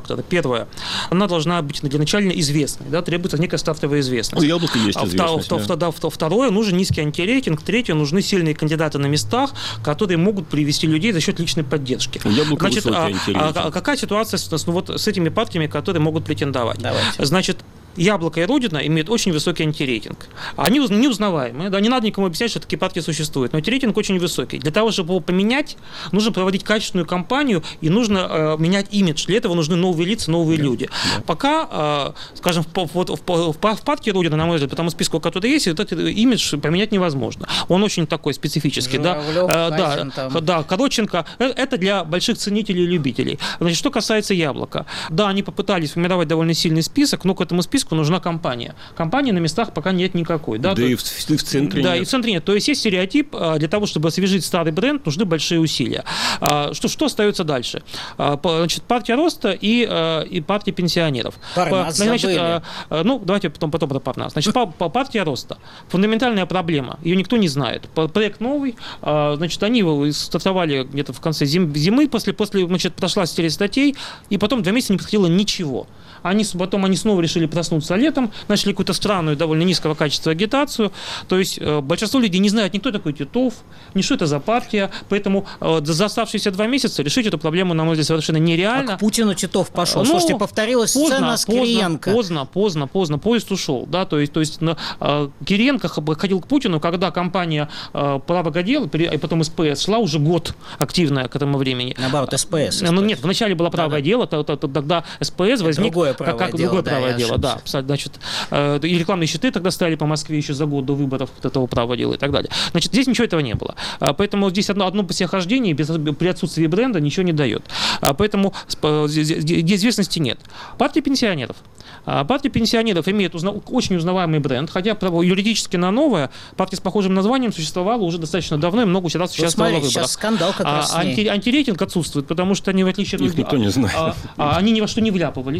фактора. Первое. Она должна быть начально известной. Да, требуется некая стартовая известность. Яблоко есть известность. Второе. Нужен низкий антирейтинг. Третье. Нужны сильные кандидаты на местах, которые могут привести людей за счет личной поддержки. Яблоко высокий антирейтинг. Какая ситуация с этими партиями, которые могут претендовать? Давайте. Значит, Яблоко и Родина имеют очень высокий антирейтинг. Они неузнаваемые, да, не надо никому объяснять, что такие партии существуют, но антирейтинг очень высокий. Для того, чтобы его поменять, нужно проводить качественную кампанию и нужно менять имидж. Для этого нужны новые лица, новые люди. Пока, скажем, в партии Родина, на мой взгляд, по тому списку, который есть, этот имидж поменять невозможно. Он очень такой специфический. Да, Коротченко. Это для больших ценителей и любителей. Значит, что касается Яблока. Да, они попытались формировать довольно сильный список, но к этому списку нужна компания. Компании на местах пока нет никакой. Да, и в центре да, нет. И в центре нет. То есть есть стереотип, для того, чтобы освежить старый бренд, нужны большие усилия. Что остается дальше? Значит, партия роста и партия пенсионеров. Значит, давайте потом про Парнас. Значит, партия роста. Фундаментальная проблема. Ее никто не знает. Проект новый. Значит, они его стартовали где-то в конце зимы. После значит, прошла серия статей, и потом 2 месяца не происходило ничего. Потом они снова решили проснуться летом, начали какую-то странную, довольно низкого качества агитацию. То есть большинство людей не знает, никто такой Титов, ни что это за партия. Поэтому за оставшиеся 2 месяца решить эту проблему, на мой взгляд, совершенно нереально. А к Путину Титов пошел. Слушайте, повторилась сцена с Кириенко. Поздно. Поезд ушел. Да? То есть Кириенко ходил к Путину, когда кампания «Правогодел», и потом СПС шла уже год активная к этому времени. Наоборот, СПС. Нет, вначале было «Правое дело», тогда СПС возник другое правое дело. Да, значит, и рекламные щиты тогда ставили по Москве еще за год до выборов этого правого дела и так далее. Значит, здесь ничего этого не было. Поэтому здесь одно посехождение при отсутствии бренда ничего не дает. Поэтому здесь известности нет. Партия пенсионеров. Партия пенсионеров имеет очень узнаваемый бренд, хотя юридически она новая. Партия с похожим названием существовала уже достаточно давно и много раз участвовала в выборах. Сейчас скандал как раз с ней. Антирейтинг отсутствует, потому что они, в отличие от их никто не знает. Они ни во что не вляпывались.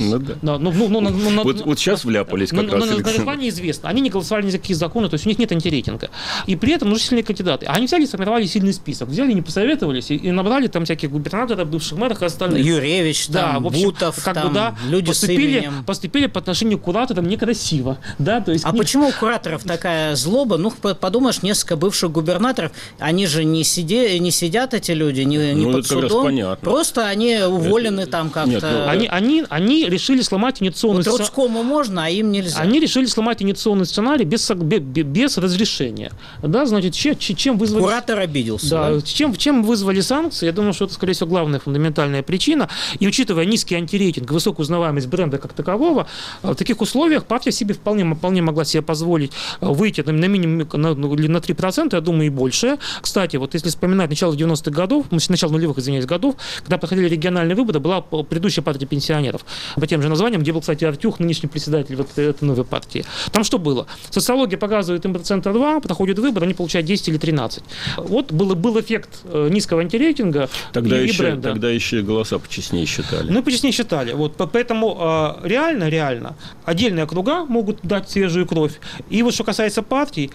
Вот сейчас вляпались как раз. Но название известно. Они не голосовали ни за какие законы, то есть у них нет антирейтинга. И при этом нужны сильные кандидаты. Они взяли и сформировали сильный список. Взяли, не посоветовались и набрали там всяких губернаторов, бывших мэров и остальных. Юревич, там, Бутов, там, люди с именем. Поступили по отношению к кураторам некрасиво. Да? То есть почему у кураторов такая злоба? Ну, подумаешь, несколько бывших губернаторов, они же не сидят, эти люди, не под судом. Просто они уволены там как-то. Они решили сломать инициационный сценарий. Троцкому можно, а им нельзя. Они решили сломать инициационный сценарий без разрешения. Да, значит, чем вызвали... Куратор обиделся. Да, чем вызвали санкции? Я думаю, что это, скорее всего, главная фундаментальная причина. И учитывая низкий антирейтинг, высокую узнаваемость бренда как такового, в таких условиях партия себе вполне могла себе позволить выйти на минимум на 3%, я думаю, и больше. Кстати, вот если вспоминать начало 90-х годов, начало нулевых, годов, когда проходили региональные выборы, была предыдущая партия пенсионеров по тем же названиям, где был, кстати, Артюх, нынешний председатель вот этой новой партии. Там что было? Социология показывает им 2%, проходит выбор, они получают 10 или 13. Вот был эффект низкого антирейтинга и бренда. Тогда еще и голоса почестнее считали. Ну, почестнее считали. Вот, поэтому реально отдельные округа могут дать свежую кровь. И вот что касается партий,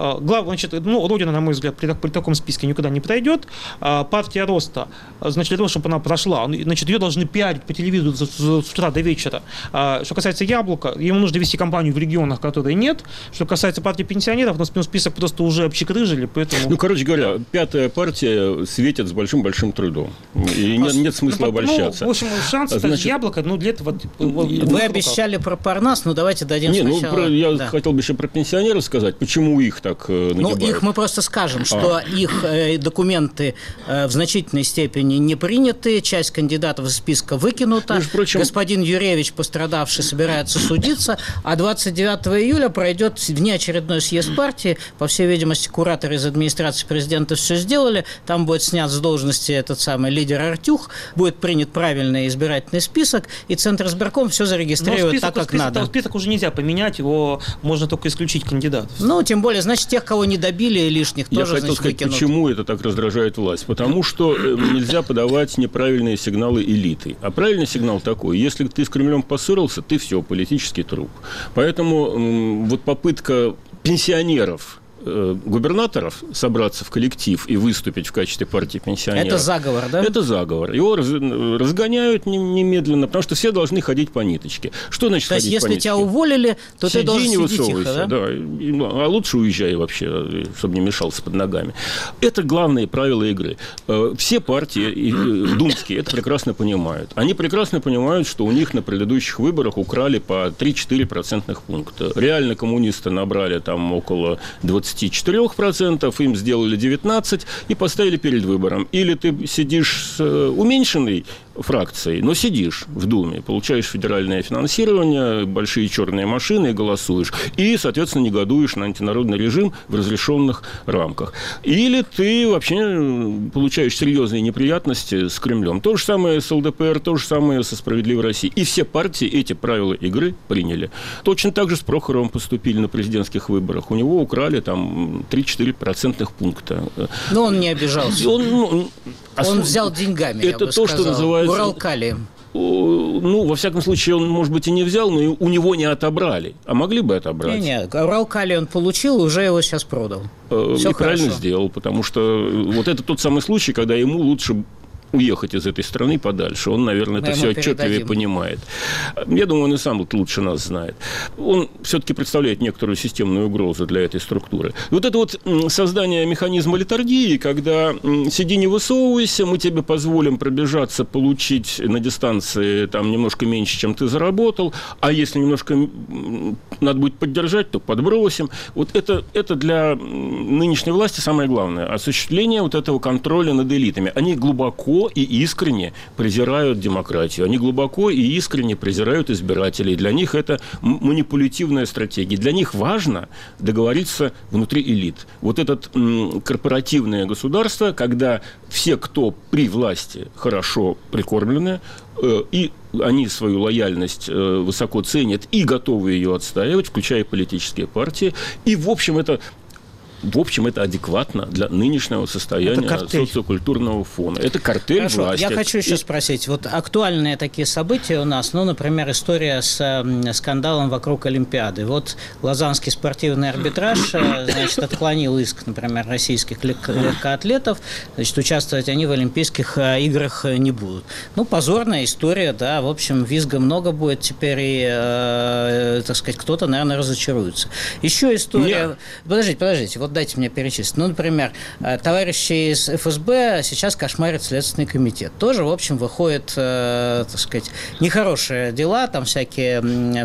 Родина, на мой взгляд, при таком списке никуда не пройдет. Партия роста, значит, для того, чтобы она прошла, значит, ее должны пиарить по телевизору с утра до вечера. Что касается Яблока, ему нужно вести кампанию в регионах, которые нет. Что касается партии пенсионеров, но список просто уже обчекрыжили, поэтому... короче говоря, 5-я партия светит с большим-большим трудом. И нет смысла обольщаться. В общем, шанс стать Яблоко, для этого... Вы обещали про Парнас, давайте дадим сначала... Я хотел бы еще про пенсионеров сказать. Почему их так нагибают? Их мы просто скажем, что их документы в значительной степени не приняты, часть кандидатов из списка выкинута. Господин Юревич, пострадавший, собирается судиться, а 29 июля пройдет внеочередной съезд партии. По всей видимости, кураторы из администрации президента все сделали. Там будет снят с должности этот самый лидер Артюх, будет принят правильный избирательный список, и Центр избирком все зарегистрирует так, как надо. Список уже нельзя поменять, его можно только исключить кандидатов. Тем более, значит, тех, кого не добили лишних, тоже, Я хотел сказать, выкинут. Почему это так раздражает власть? Потому что нельзя подавать неправильные сигналы элиты. А правильный сигнал такой: если ты с Кремлем поссорился, ты все, политический труп. Поэтому вот попытка пенсионеров губернаторов собраться в коллектив и выступить в качестве партии пенсионеров. Это заговор, да? Это заговор. Его разгоняют немедленно, потому что все должны ходить по ниточке. Что значит ходить по ниточке? То есть, если тебя уволили, то ты должен сидеть тихо, да? А лучше уезжай вообще, чтобы не мешался под ногами. Это главные правила игры. Все партии думские это прекрасно понимают. Они прекрасно понимают, что у них на предыдущих выборах украли по 3-4 процентных пункта. Реально коммунисты набрали там около 24%, им сделали 19% и поставили перед выбором. Или ты сидишь с уменьшенной фракцией, но сидишь в Думе, получаешь федеральное финансирование, большие черные машины и голосуешь. И, соответственно, негодуешь на антинародный режим в разрешенных рамках. Или ты вообще получаешь серьезные неприятности с Кремлем. То же самое с ЛДПР, то же самое со «Справедливой Россией». И все партии эти правила игры приняли. Точно так же с Прохоровым поступили на президентских выборах. У него украли там 3-4 процентных пункта. Но он не обижался. Он взял деньгами, это я бы то, сказал, что называется... Уралкалием. Ну, во всяком случае, он, может быть, и не взял, но у него не отобрали. А могли бы отобрать. Нет, Уралкалий он получил, уже его сейчас продал. И правильно сделал, потому что вот это тот самый случай, когда ему лучше уехать из этой страны подальше. Он, наверное, это все отчетливее понимает. Я думаю, он и сам лучше нас знает. Он все-таки представляет некоторую системную угрозу для этой структуры. Вот это вот создание механизма литургии, когда сиди не высовывайся, мы тебе позволим пробежаться, получить на дистанции там немножко меньше, чем ты заработал, а если немножко надо будет поддержать, то подбросим. Вот это для нынешней власти самое главное. Осуществление вот этого контроля над элитами. Они глубоко и искренне презирают демократию. Они глубоко и искренне презирают избирателей. Для них это манипулятивная стратегия. Для них важно договориться внутри элит. Вот это корпоративное государство, когда все, кто при власти, хорошо прикормлены, и они свою лояльность высоко ценят и готовы ее отстаивать, включая политические партии. И, в общем, это адекватно для нынешнего состояния социокультурного фона. Это картель власти. Я хочу еще спросить. Вот актуальные такие события у нас, ну, например, история с скандалом вокруг Олимпиады. Вот Лозаннский спортивный арбитраж, значит, отклонил иск, например, российских легкоатлетов. Значит, участвовать они в Олимпийских играх не будут. Ну, позорная история, да. В общем, визга много будет теперь, и, так сказать, кто-то, наверное, разочаруется. Еще история... Подождите. Вот дайте мне перечислить. Ну, например, товарищи из ФСБ сейчас кошмарят Следственный комитет. Тоже, в общем, выходят, так сказать, нехорошие дела, там всякие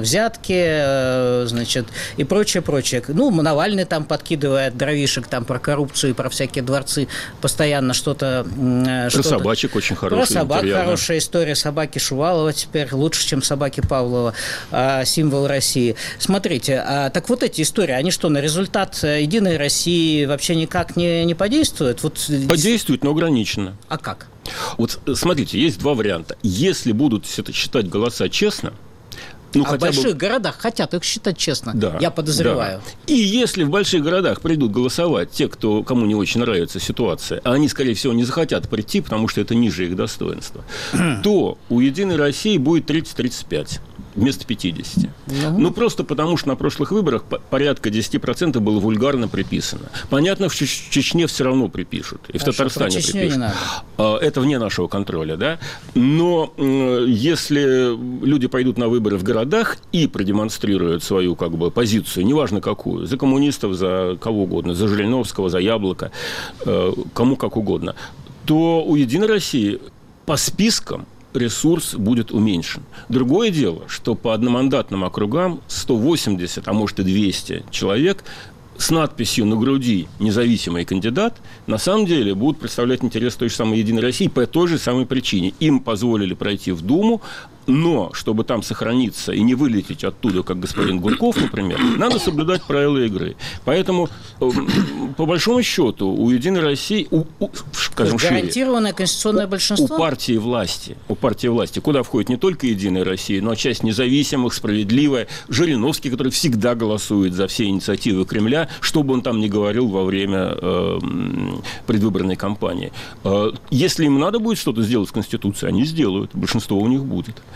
взятки, значит, и прочее. Ну, Навальный там подкидывает дровишек там про коррупцию и про всякие дворцы, постоянно что-то... Про собачек очень хорошая история. Про собак хорошая история. Собаки Шувалова теперь лучше, чем собаки Павлова. Символ России. Смотрите, так вот эти истории, они что, на результат Единой России вообще никак не подействует? Вот... Подействует, но ограниченно. А как? Вот смотрите, есть два варианта. Если будут считать голоса честно, в больших городах хотят их считать честно, да, я подозреваю. Да. И если в больших городах придут голосовать те, кому не очень нравится ситуация, а они, скорее всего, не захотят прийти, потому что это ниже их достоинства, то у «Единой России» будет 30-35 вместо 50. Ну, просто потому, что на прошлых выборах порядка 10% было вульгарно приписано. Понятно, в Чечне все равно припишут. И в Татарстане припишут. Это вне нашего контроля, да? Но если люди пойдут на выборы в городах и продемонстрируют свою, позицию, неважно какую, за коммунистов, за кого угодно, за Жириновского, за Яблоко, кому как угодно, то у «Единой России» по спискам ресурс будет уменьшен. Другое дело, что по одномандатным округам 180, а может и 200 человек с надписью на груди «Независимый кандидат» на самом деле будут представлять интерес той же самой «Единой России» по той же самой причине. Им позволили пройти в Думу, но чтобы там сохраниться и не вылететь оттуда, как господин Гурков, например, надо соблюдать правила игры. Поэтому, по большому счету, у «Единой России», скажем шире, гарантированное конституционное большинство? У партии власти, куда входит не только «Единая Россия», но и часть независимых, «Справедливая», Жириновский, который всегда голосует за все инициативы Кремля, что бы он там ни говорил во время предвыборной кампании. Если им надо будет что-то сделать с Конституцией, они сделают, большинство у них будет.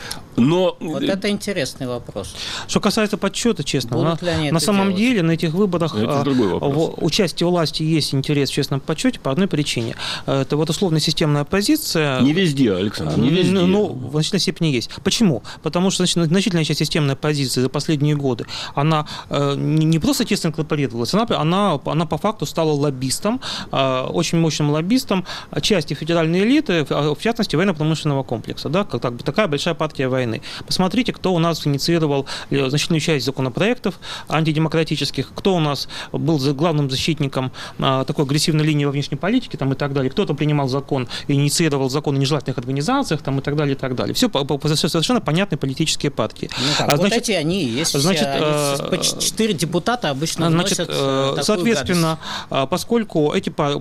Но... Вот это интересный вопрос. Что касается подсчета, честно, на самом делать? деле на этих выборах участие власти есть интерес в честном подсчете по одной причине. Это вот условно-системная оппозиция. Не везде, Александр, не везде. Ну, в значительной степени есть. Почему? Потому что значительная часть системной оппозиции за последние годы, она не просто тесно инкорпорировалась, она по факту стала лоббистом, очень мощным лоббистом части федеральной элиты, в частности, военно-промышленного комплекса, да, как такая большая партия войны. Посмотрите, кто у нас инициировал значительную часть законопроектов антидемократических, кто у нас был главным защитником такой агрессивной линии во внешней политике там, и так далее, кто-то принимал закон и инициировал закон о нежелательных организациях там, и так далее, и так далее. Все совершенно понятные политические партии. Ну, как, вот эти они и есть. Значит, по 4 депутата обычно вносят такую соответственно, поскольку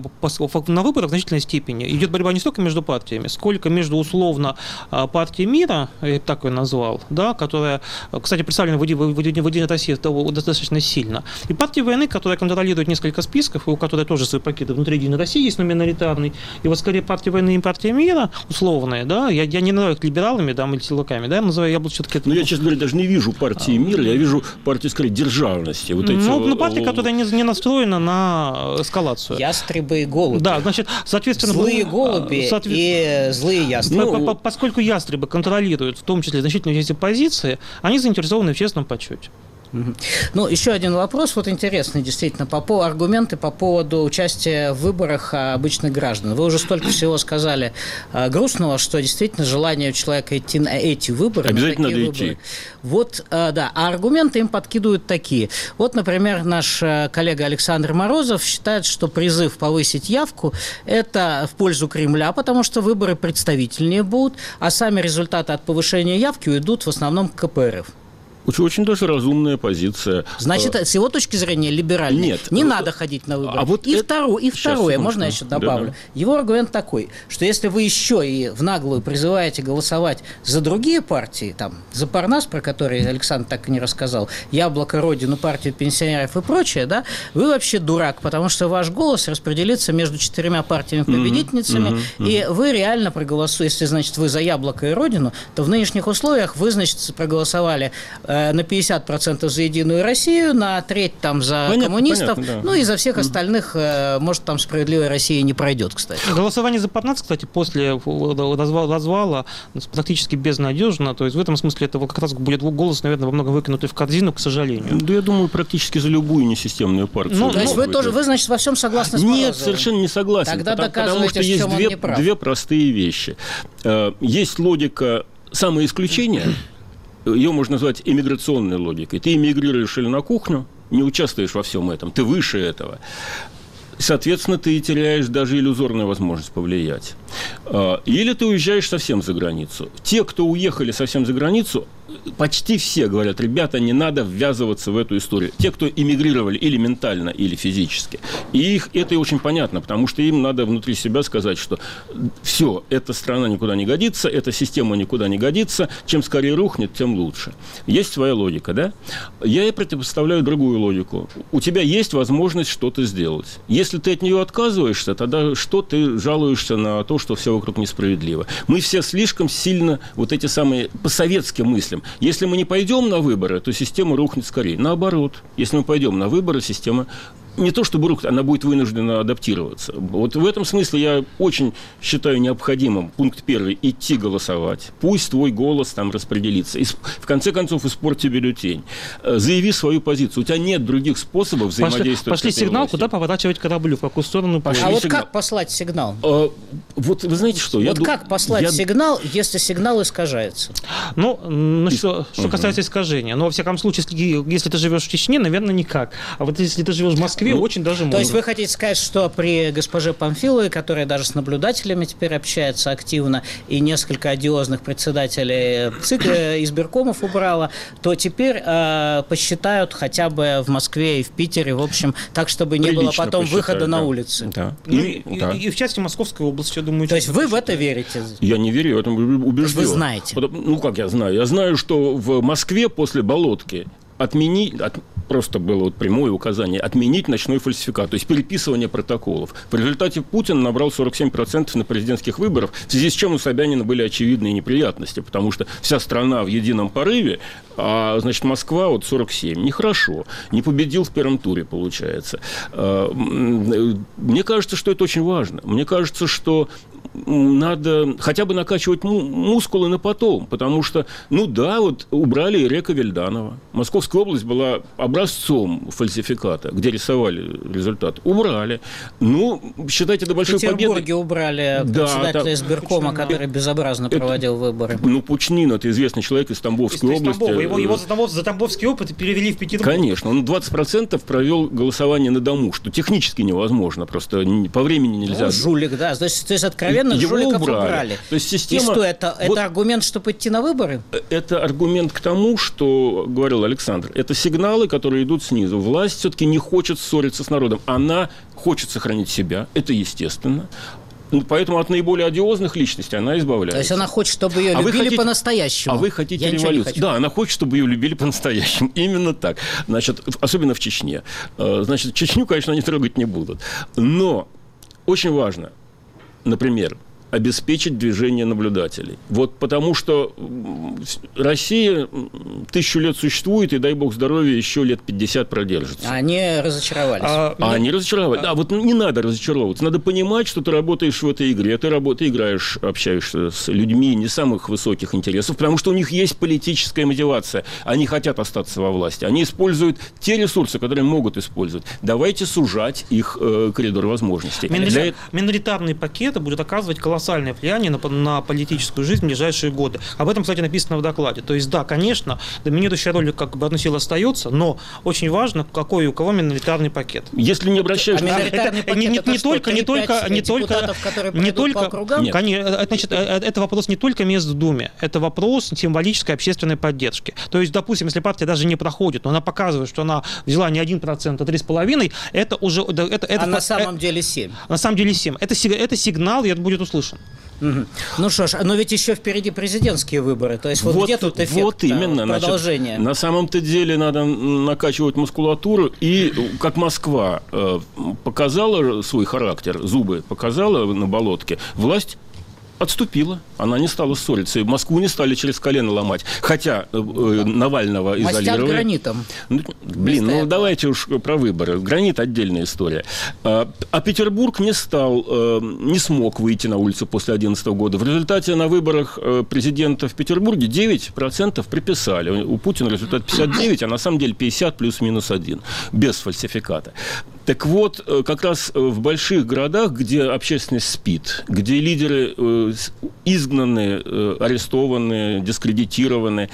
на выборах в значительной степени идет борьба не столько между партиями, сколько между условно партией мира, я так ее назвал, да, которая, кстати, представлена в «Единой России» достаточно сильно, и партия войны, которая контролирует несколько списков, и у которой тоже свои пакеты внутри «Единой России» есть, но миноритарный, и вот скорее партия войны и партия мира, условная, да, я не называю их либералами, да, мультилоками, да, я называю, я буду все-таки... Ну, я, честно говоря, даже не вижу партии мира, я вижу партию, скорее, державности. Вот эти, партия, которая не настроена на эскалацию. Ястребы и голуби. Да, значит, соответственно... Злые голуби и злые ястребы. Поскольку ястребы контролируют, в том числе, значительную часть оппозиции, они заинтересованы в честном подсчете. Ну, еще один вопрос, вот интересный, действительно, аргументы по поводу участия в выборах обычных граждан. Вы уже столько всего сказали грустного, что действительно желание у человека идти на эти выборы, обязательно на такие надо выборы. Идти. Вот, да, а аргументы им подкидывают такие. Вот, например, наш коллега Александр Морозов считает, что призыв повысить явку – это в пользу Кремля, потому что выборы представительнее будут, а сами результаты от повышения явки уйдут в основном к КПРФ. Очень даже разумная позиция. Значит, с его точки зрения либеральной. Нет. Не надо ходить на выборы. Второе, можно я еще добавлю. Да. Его аргумент такой, что если вы еще и в наглую призываете голосовать за другие партии, там, за Парнас, про который Александр так и не рассказал, Яблоко, Родину, партию пенсионеров и прочее, да, вы вообще дурак, потому что ваш голос распределится между 4 партиями-победительницами, и вы реально проголосуете, если, значит, вы за Яблоко и Родину, то в нынешних условиях вы, значит, проголосовали на 50% за Единую Россию, на треть там за коммунистов, да. Ну и за всех остальных, может, там Справедливая Россия не пройдет, кстати. Голосование за Парнас, кстати, после развала практически безнадежно, то есть в этом смысле это как раз будет голос, наверное, во многом выкинутый в корзину, к сожалению. Да, я думаю, практически за любую несистемную партию. То есть вы, значит, во всем согласны с Морозовым? Нет, совершенно не согласен. Тогда потому что есть две простые вещи. Есть логика самоисключения. Ее можно назвать эмиграционной логикой. Ты эмигрируешь или на кухню, не участвуешь во всем этом, ты выше этого. Соответственно, ты теряешь даже иллюзорную возможность повлиять. Или ты уезжаешь совсем за границу. Те, кто уехали совсем за границу, почти все говорят: ребята, не надо ввязываться в эту историю. Те, кто эмигрировали или ментально, или физически. И это очень понятно, потому что им надо внутри себя сказать, что все, эта страна никуда не годится, эта система никуда не годится, чем скорее рухнет, тем лучше. Есть своя логика, да? Я ей противопоставляю другую логику. У тебя есть возможность что-то сделать. Если ты от нее отказываешься, тогда что ты жалуешься на то, что все вокруг несправедливо? Мы все слишком сильно вот эти самые по-советски мыслим. Если мы не пойдем на выборы, то система рухнет скорее. Наоборот, если мы пойдем на выборы, система не то чтобы рухнет, она будет вынуждена адаптироваться. Вот в этом смысле я очень считаю необходимым, пункт 1, идти голосовать. Пусть твой голос там распределится. И в конце концов, испорти бюллетень. Заяви свою позицию. У тебя нет других способов взаимодействовать. Пошли сигнал, куда поворачивать кораблю, в какую сторону пошли. А вот как послать сигнал? Вот вы знаете что? Как послать сигнал, если сигнал искажается? Что касается искажения. Во всяком случае, если ты живешь в Чечне, наверное, никак. А вот если ты живешь в Москве, очень даже можно. То есть вы хотите сказать, что при госпоже Памфиловой, которая даже с наблюдателями теперь общается активно, и несколько одиозных председателей ЦИК, избиркомов убрала, то теперь посчитают хотя бы в Москве и в Питере, в общем, так, чтобы не было потом выхода на улицы. Да. И в части Московской области, я думаю. То есть вы в это верите? Я не верю, я в этом убежден. Вы знаете? Как я знаю? Я знаю, что в Москве после Болотки просто было вот прямое указание отменить ночной фальсификат, то есть переписывание протоколов. В результате Путин набрал 47% на президентских выборах, в связи с чем у Собянина были очевидные неприятности, потому что вся страна в едином порыве, а, значит, Москва вот 47. Нехорошо. Не победил в первом туре, получается. Мне кажется, что это очень важно. Мне кажется, что надо хотя бы накачивать мускулы на потом, потому что, ну да, вот убрали Ирека Вильданова. Московская область была образцом фальсификата, где рисовали результат. Убрали. Ну, считайте, до большой победы. В Петербурге убрали председателя избиркома, который безобразно проводил выборы. Ну, Пучнин – это известный человек из Тамбовской области. Его за Тамбовский опыт перевели в Петербург. Конечно. Он 20% провел голосование на дому, что технически невозможно, просто по времени нельзя. Ну, жулик, да. То есть откровенно его жуликов убрали. То есть система... И что, это аргумент, чтобы идти на выборы? Это аргумент к тому, что говорил Александр. Это сигналы, которые идут снизу. Власть все-таки не хочет ссориться с народом. Она хочет сохранить себя. Это естественно. Поэтому от наиболее одиозных личностей она избавляется. То есть она хочет, чтобы ее любили по-настоящему. А вы хотите революцию? Да, она хочет, чтобы ее любили по-настоящему. Именно так. Значит, особенно в Чечне. Значит, Чечню, конечно, они трогать не будут. Но очень важно, например, обеспечить движение наблюдателей. Вот потому что Россия 1000 лет существует, и, дай бог здоровья, еще лет 50 продержится. Они разочаровались. Они разочаровались. Да, вот не надо разочаровываться. Надо понимать, что ты работаешь в этой игре, ты играешь, общаешься с людьми не самых высоких интересов, потому что у них есть политическая мотивация. Они хотят остаться во власти. Они используют те ресурсы, которые могут использовать. Давайте сужать их коридор возможностей. Миноритарный пакет будет оказывать колоссальное влияние на политическую жизнь в ближайшие годы. Об этом, кстати, написано в докладе. То есть, да, конечно, доминирующая роль как бы одной силы остается, но очень важно, какой у кого миноритарный пакет. Если не обращаешься... Это вопрос не только мест в Думе, это вопрос символической общественной поддержки. То есть, допустим, если партия даже не проходит, но она показывает, что она взяла не 1%, а 3,5%, это уже... на самом деле 7%. На самом деле 7%. Это сигнал, и это будет услышан. Угу. Ну что ж, но ведь еще впереди президентские выборы. То есть вот где тут эффект, вот именно, продолжение? Значит, на самом-то деле надо накачивать мускулатуру. И как Москва показала свой характер, зубы показала на болотке, власть отступила. Она не стала ссориться. И Москву не стали через колено ломать. Хотя Навального изолировали. Мастят гранитом. Давайте уж про выборы. Гранит – отдельная история. А Петербург не смог выйти на улицу после 2011 года. В результате на выборах президента в Петербурге 9% приписали. У Путина результат 59%, а на самом деле 50 плюс-минус 1. Без фальсификата. Так вот, как раз в больших городах, где общественность спит, где лидеры изгнаны, арестованы, дискредитированы,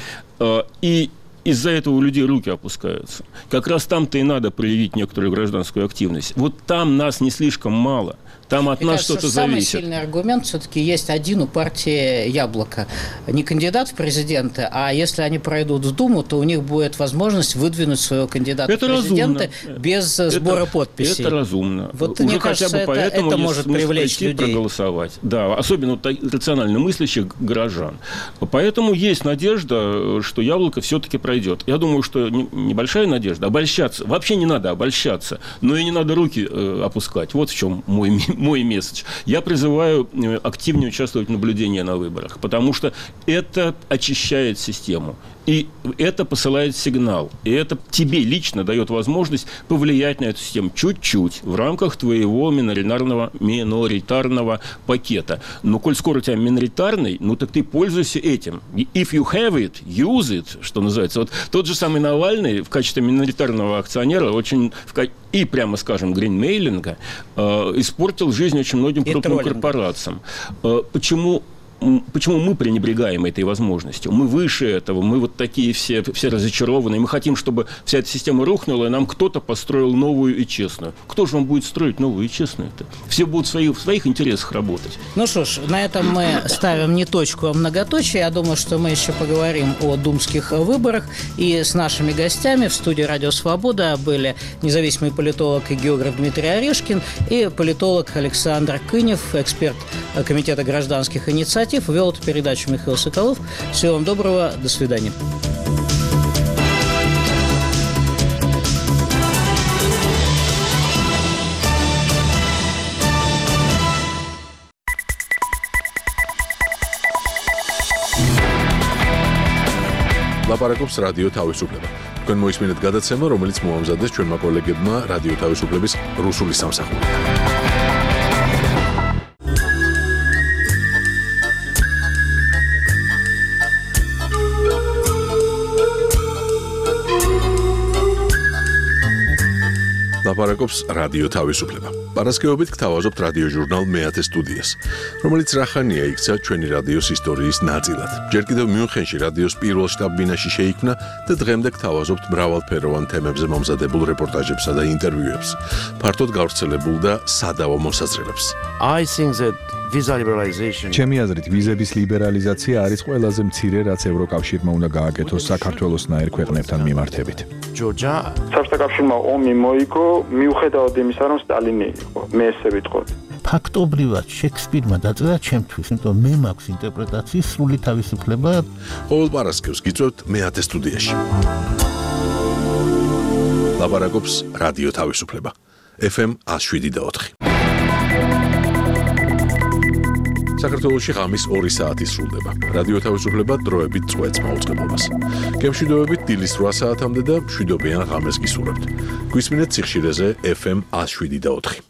и из-за этого у людей руки опускаются. Как раз там-то и надо проявить некоторую гражданскую активность. Вот там нас не слишком мало. Там от нас что-то зависит. Самый сильный аргумент все-таки есть один у партии «Яблоко». Не кандидат в президенты, а если они пройдут в Думу, то у них будет возможность выдвинуть своего кандидата в президенты без сбора подписей. Это разумно. Вот мне кажется, это может привлечь людей. Проголосовать. Да, особенно рационально мыслящих горожан. Поэтому есть надежда, что «Яблоко» все-таки пройдет. Я думаю, что небольшая надежда. Обольщаться. Вообще не надо обольщаться. Но и не надо руки опускать. Вот в чем мой месседж. Я призываю активнее участвовать в наблюдении на выборах, потому что это очищает систему. И это посылает сигнал. И это тебе лично дает возможность повлиять на эту систему чуть-чуть в рамках твоего миноритарного пакета. Но коль скоро у тебя миноритарный, ну так ты пользуйся этим. If you have it, use it, что называется. Вот тот же самый Навальный в качестве миноритарного акционера очень и, прямо скажем, гринмейлинга испортил жизнь очень многим крупным корпорациям. Почему мы пренебрегаем этой возможностью? Мы выше этого, мы вот такие все разочарованные. Мы хотим, чтобы вся эта система рухнула, и нам кто-то построил новую и честную. Кто же вам будет строить новую и честную-то? Все будут в своих интересах работать. Ну что ж, на этом мы ставим не точку, а многоточие. Я думаю, что мы еще поговорим о думских выборах. И с нашими гостями в студии «Радио Свобода» были независимый политолог и географ Дмитрий Орешкин и политолог Александр Кынев, эксперт Комитета гражданских инициатив. Вел эту передачу Михаил Соколов. Всего вам доброго. До свидания. ლაპარაკობს რადიო თავისუფლება. თქვენ მოისმინეთ გადაცემა, რომელიც მოამზადეს ჩვენმა კოლეგებმა რადიო თავისუფლების რუსული სამსახურიდან. ლაპარაკობს რადიო თავისუფლება. პარასკევობით გთავაზობთ რადიო ჟურნალ მეათე სტუდიას, რომელიც რახანია იქცა ჩვენი რადიოს ისტორიის ნაწილად. ჯერ კიდევ მიუნხენში რადიოს პირველ შტაბ-ბინაში შეიქმნა და დღემდე გთავაზობთ მრავალფეროვან თემებზე მომზადებულ რეპორტაჟებსა და ინტერვიუებს, ფართოდ გავრცელებულ და სადავო მოსაზრებებს. ჩემი აზრით, ვიზების ლიბერალიზაცია არის ყველაზე მცირე, რაც ევროკავშირმა უნდა გააკეთოს საქართველოსნაირ ქვეყნებთან მიმართებით. საბჭოთა კავშირმა ომი მოიგო, მიუხედავად იმისა, რომ სტალინი იყო, მე ესე ვიტყოდი. ფაქტობრივად შექსპირმა დაწერა ჩემთვის, იმიტომ მე მაქვს ინტერპრეტაციის სრული თავისუფლება. ყოველ პარასკევს გიწევთ მეათე სტუდიაში. ლაპარაკობს რადიო თავისუფლება. FM 107.4. საქართველოში ღამის 2 საათი სრულდება. რადიო თავისუფლება დროებით წვეთს მაუწყებლობას. გემშვიდობებით დილის 8 საათამდე და მშვიდობიან ღამეს გისურვებთ. გვისმინეთ სიხშირეზე FM 107.4.